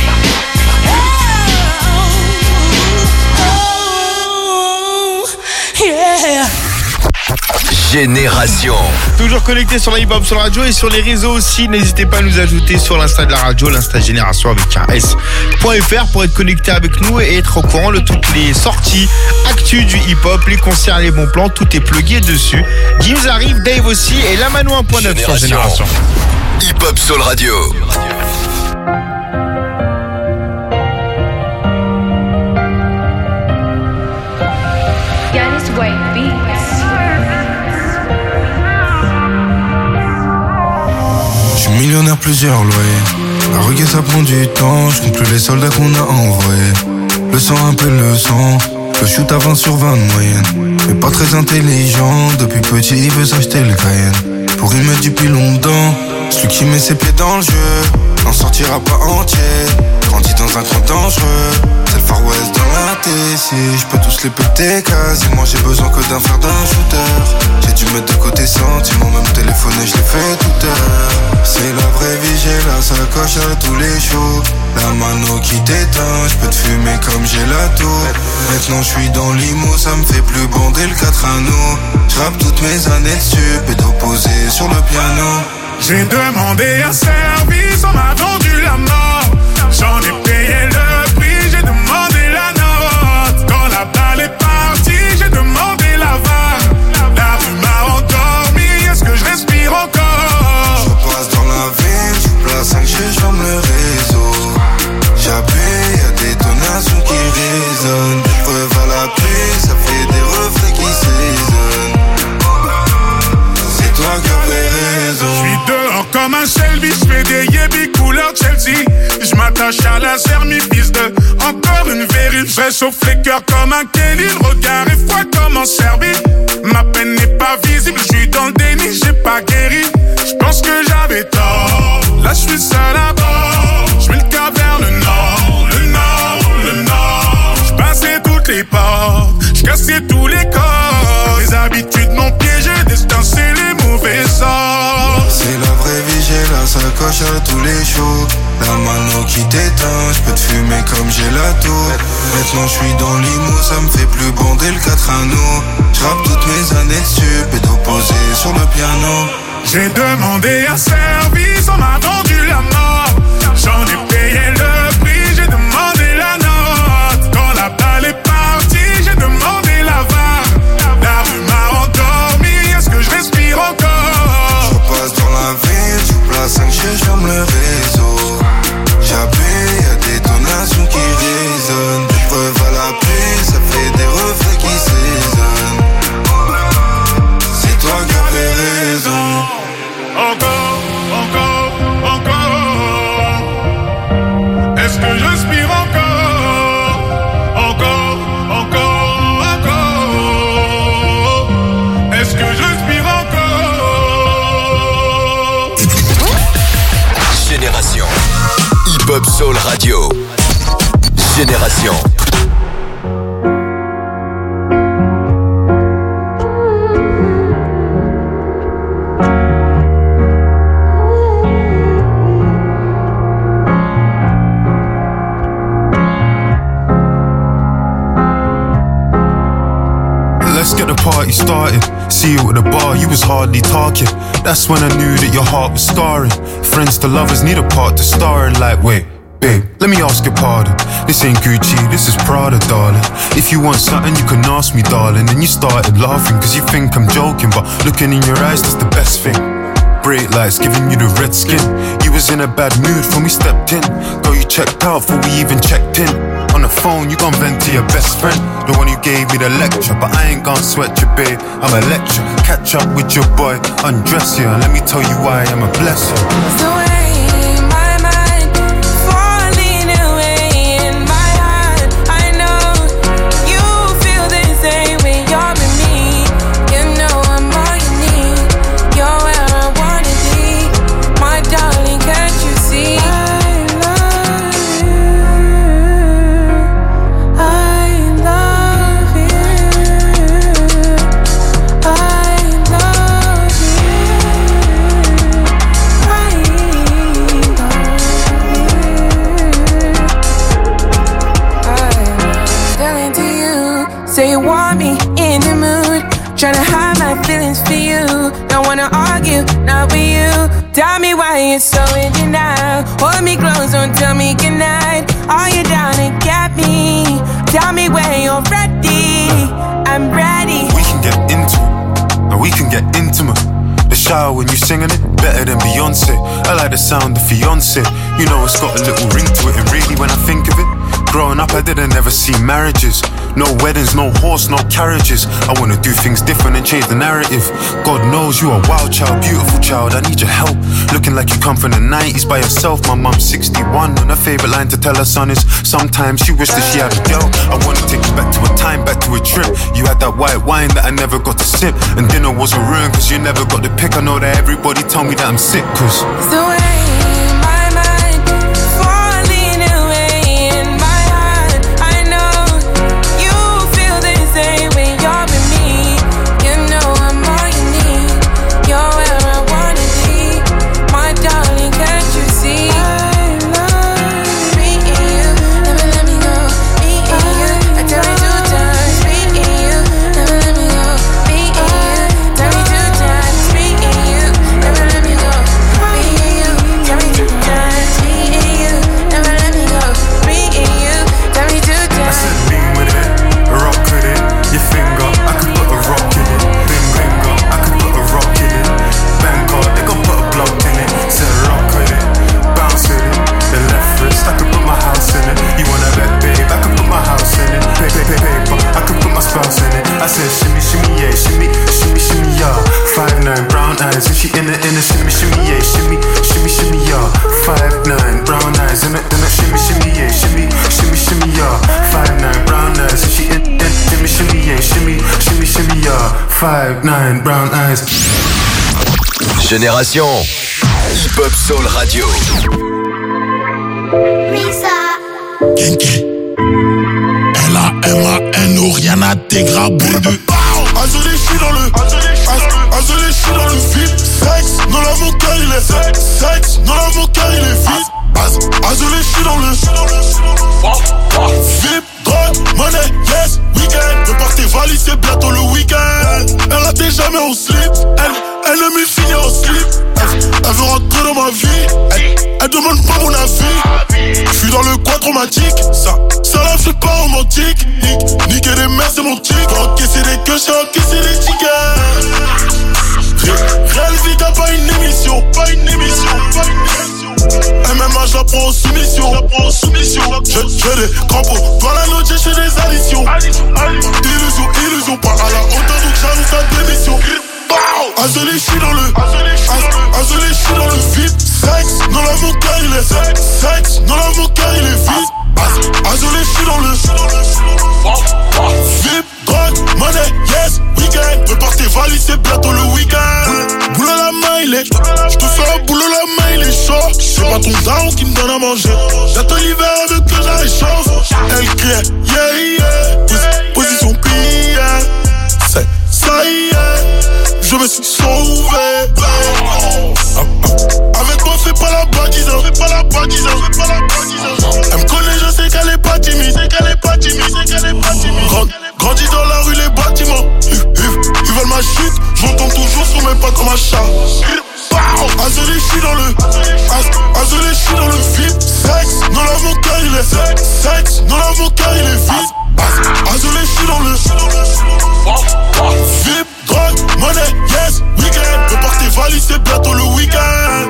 Yeah. Génération. Toujours connecté sur la hip-hop sur la radio et sur les réseaux aussi. N'hésitez pas à nous ajouter sur l'Insta de la radio, l'Insta Génération avec un S.fr pour être connecté avec nous et être au courant de toutes les sorties, actus du hip-hop, les concerts, les bons plans, tout est plugué dessus. Gims arrive, Dave aussi et la Mano un point neuf sur Génération. Hip-hop Soul Radio. Millionnaire, plusieurs loyers. La requête ça prend du temps. Je compte plus les soldats qu'on a envoyés. Le sang un peu le sang. Le shoot à vingt sur vingt de moyenne. Mais pas très intelligent. Depuis petit il veut s'acheter le Cayenne. Pour y mettre du pilon dedans. Celui qui met ses pieds dans le jeu n'en sortira pas entier. Grandit dans un coin dangereux. C'est le Far West dans la T C. J'peux tous les péter quasi. Moi j'ai besoin que d'un frère d'un shooter. J'ai dû mettre de côté sentiments. Même téléphoner je l'ai fait toute heure. C'est la vraie vie, j'ai la sacoche à tous les shows. La mano qui t'éteint, j'peux te fumer comme j'ai la tour. Maintenant j'suis dans l'imo, ça me fait plus bander le quatre anneaux. J'rappe toutes mes années dessus, pédo posé sur le piano. J'ai demandé un service, on m'a vendu la mort. J'en ai payé le prix, j'ai demandé la note. Quand la balle est partie, j'ai demandé la vague. La rue m'a endormi, est-ce que je respire encore? Je passe dans la ville, je place cinq G, j'aime le réseau. J'appuie, y'a des tonnes comme un Shelby, j'fais des yébis couleur Chelsea. J'm'attache à la zermie, fils de encore une vérif. Je chauffe les cœurs comme un Kelly, le regard est froid comme en Serbie. Ma peine n'est pas visible, j'suis dans le déni, j'ai pas guéri. J'pense que j'avais tort, là j'suis seul à bord. J'mets le cap vers le nord, le nord, le nord. J'passais toutes les portes, j'cassais tous les corps. Les habitudes m'ont piégé, destin c'est les mauvais sorts. C'est la vraie vie, j'ai la sacoche à tous les jours. La mano qui t'éteint, j'peux te fumer comme j'ai la tour. Maintenant j'suis dans l'imo, ça me fait plus bander le quatre anneaux. J'rappe toutes mes années dessus, pédo posé sur le piano. J'ai demandé un service, on m'a vendu la mort. J'en ai payé le prix, j'ai demandé la note. Quand la balle est partie, j'ai demandé la vague. La rue m'a endormi, est-ce que je respire encore? Je passe dans la ville, je place cinq G, je ferme le réseau. J'appuie, y'a des tonations qui résonnent. Des preuves à la pluie, ça fait des reflets qui saisonnent. C'est toi qui avais raison. Encore, encore, encore. Est-ce que j'inspire encore? Encore, encore, encore. Est-ce que j'inspire encore? Génération Hip Hop Soul Radio. Génération. Let's get the party started. See you at the bar, you was hardly talking. That's when I knew that your heart was scarring. Friends to lovers need a part to star in. Like, wait, babe, let me ask your pardon. This ain't Gucci, this is Prada, darling. If you want something, you can ask me, darling. And you started laughing, cause you think I'm joking. But looking in your eyes, that's the best thing. Bright lights giving you the red skin. You was in a bad mood when we stepped in. Girl, you checked out before we even checked in. On the phone, you gon' vent to your best friend, the one who gave me the lecture. But I ain't gon' sweat you, babe, I'm a lecture. Catch up with your boy, undress you, and let me tell you why I'm a blessing. The way my mind falling away in my heart, I know you feel the same way. You're with me, you know I'm all you need. You're where I wanna be, my darling, can't you see? Say you want me in the mood, tryna hide my feelings for you. Don't wanna argue, not with you. Tell me why you're so in denial. Hold me close, don't tell me goodnight. Are you down to get me? Tell me when you're ready. I'm ready. We can get into it, and we can get intimate. The shower when you singing it, better than Beyonce. I like the sound of fiance. You know it's got a little ring to it, and really when I think of it, growing up I didn't ever see marriages. No weddings, no horse, no carriages. I wanna do things different and change the narrative. God knows you are a wild child, beautiful child, I need your help. Looking like you come from the nineties by yourself. My mum's sixty-one, and her favourite line to tell her son is, sometimes she wished that she had a girl. I wanna take you back to a time, back to a trip. You had that white wine that I never got to sip, and dinner wasn't ruined cause you never got the pick. I know that everybody tell me that I'm sick cause it's the way my mind falling away in my heart. I know you feel the same way. You're with me, you know I'm all you need. You're where I wanna be, my darling, can't you see? I love me and you, never let me go. Me and you, I tell you two times. Me and you, never let me go. Me and you, tell me two times. Me and you, never let me go. Me and you, like nine brown eyes. Génération Hip Hop Soul Radio. Kinky. L A M A N O, rien à dégrader de. Azolé, je suis dans le. Azolé, je suis dans le vide. Sexe, dans la mon cœur il est. Sexe, dans la mon cœur il est vide. Azolé, je suis dans le. Vip, drogue, money, yes, weekend. Prépare tes valises, c'est bientôt le week-end. Elle ratait jamais au slip. Elle, elle aime y finir au slip. Elle, elle veut rentrer dans ma vie. Elle, elle demande pas mon avis. Je suis dans le coin traumatique. Ça, ça là, je suis pas romantique. Nick, niquer des mères, c'est mon tic. Encaisser des queues, j'ai encaissé des tickets. Ré, réelle vie, t'as pas une émission. Pas une émission, pas une émission. M M A, je la prends en soumission. Je fais des crampons. Dans la note, je fais des additions. Illusion, illusion, pas à la hauteur, donc j'annonce sa démission. Azolé, je suis dans le. Azolé, je suis dans le vide. Sexe, dans la mon cœur il est. Sexe, dans la mon cœur il est vide. Azolé, je suis dans le. Vip, drogue, money, yes, weekend. Prépare tes valises, c'est bientôt le week-end. Boulot la main, il est. J'te fais un boulot la main, il est chaud. C'est pas ton daron qui me donne à manger. J'attends l'hiver avec que je réchauffe. Elle crie, yeah, yeah. Position pliée. C'est ça y est. Je me suis sauvé. Avec moi, fais pas la badise, fais pas la badise, fais pas la badise. Elle me connaît, je sais qu'elle est pas timide, c'est qu'elle est pas timide, c'est qu'elle est pas timide. Grand, grandis dans la rue, les bâtiments. Ils, ils, ils veulent ma chute, j'entends toujours sur mes pas comme un chat. Azolé, je suis dans le. Azolé, je suis dans le vide. Sexe, dans la mon cœur il est. Sexe, dans la mon cœur il est vide. Azolé, je suis dans le. Vip, drogue, money, yes, weekend. Prépare tes valises, c'est bientôt le week-end.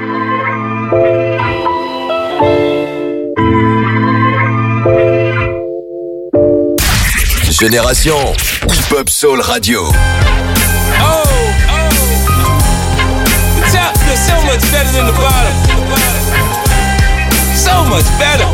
Génération Hip Hop Soul Radio. Oh, oh. The top feels so much better than the bottom. So much better.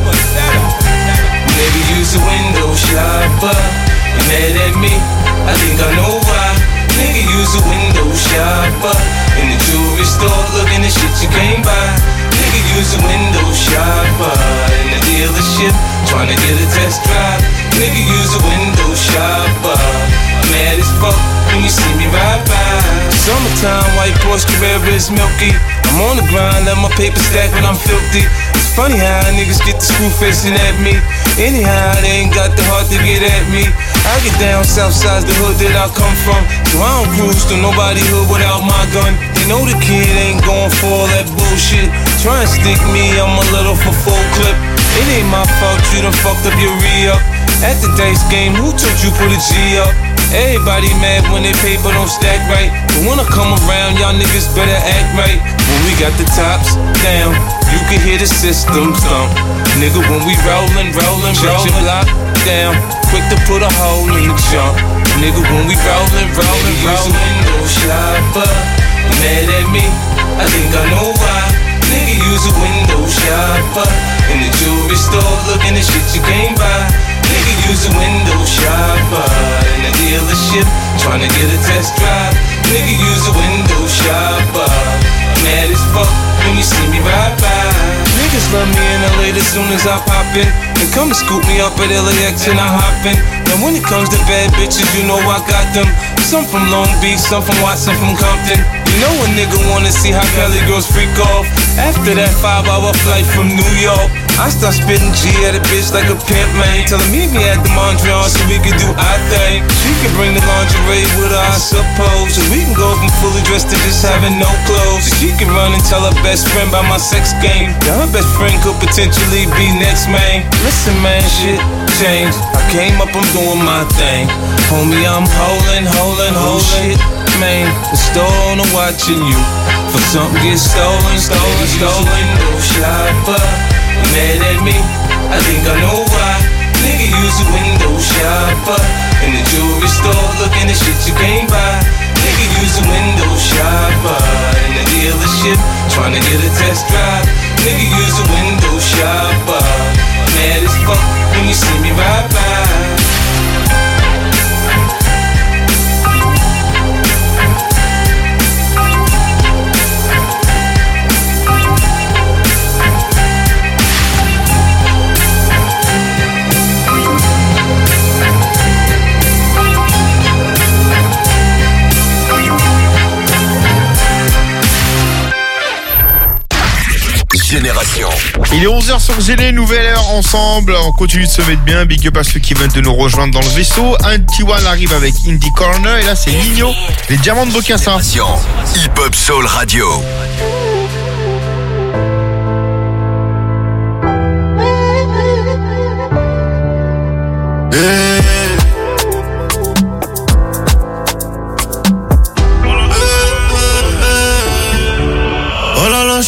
Maybe use a window shopper. You mad at me? I think I know why. Nigga, use a window shopper. In the jewelry store, looking at shit you can't buy. Nigga, use a window shopper. In the dealership, trying to get a test drive. Nigga, use a window shopper. Mad as fuck when you see me ride by. Summertime, white Porsche Carrera is milky. I'm on the grind, let my paper stack when I'm filthy. It's funny how niggas get the screw facing at me. Anyhow, they ain't got the heart to get at me. I get down south side's the hood that I come from. So I don't cruise to nobody hood without my gun. They know the kid ain't going for all that bullshit. Try and stick me, I'm a little for full clip. It ain't my fault you done fucked up your re-up. At the dice game, who told you put a G up? Everybody mad when they paper don't stack right. But when I come around, y'all niggas better act right. When we got the tops down, you can hear the system thump. Nigga, when we rollin', rollin', rollin', your block down, quick to put a hole in the jump. Nigga, when we rollin', rollin', rollin', window shopper. You mad at me? I think I know why. Nigga, use a window shopper. In the jewelry store, looking at shit you can't buy. Nigga, use a window shopper. In the dealership, trying to get a test drive. Nigga, use a window shopper. Mad as fuck when you see me ride by. Niggas love me in L A as soon as I pop in. They come and scoop me up at L A X and I hop in. Now when it comes to bad bitches, you know I got them. Some from Long Beach, some from Watson, from Compton. You know a nigga wanna see how Cali girls freak off. After that five hour flight from New York, I start spitting G at a bitch like a pimp, man. Tell her meet me at the Mondrian so we can do our thing. She can bring the lingerie with her, I suppose. So we can go from fully dressed to just having no clothes. So she can run and tell her best friend about my sex game. Now her best friend could potentially be next, man. Listen, man, shit changed. I came up, I'm doing my thing. Homie, I'm holding, holding, holding. Shit, man, the store owner watching you. For something get stolen, stolen, stolen. Window shopper. You mad at me? I think I know why. Nigga, use a window shopper. In the jewelry store, looking at shit you can't buy. Nigga, use a window shopper. In the dealership, trying to get a test drive. Nigga, use a window shopper. Mad as fuck when you see me ride by. Génération. Il est onze heures sur Gélé, nouvelle heure ensemble. On continue de se mettre bien. Big up à ceux qui viennent de nous rejoindre dans le vaisseau. Un T un arrive avec Indie Corner. Et là, c'est Nino, les Diamants de Bocassa. Hip Hop Soul Radio.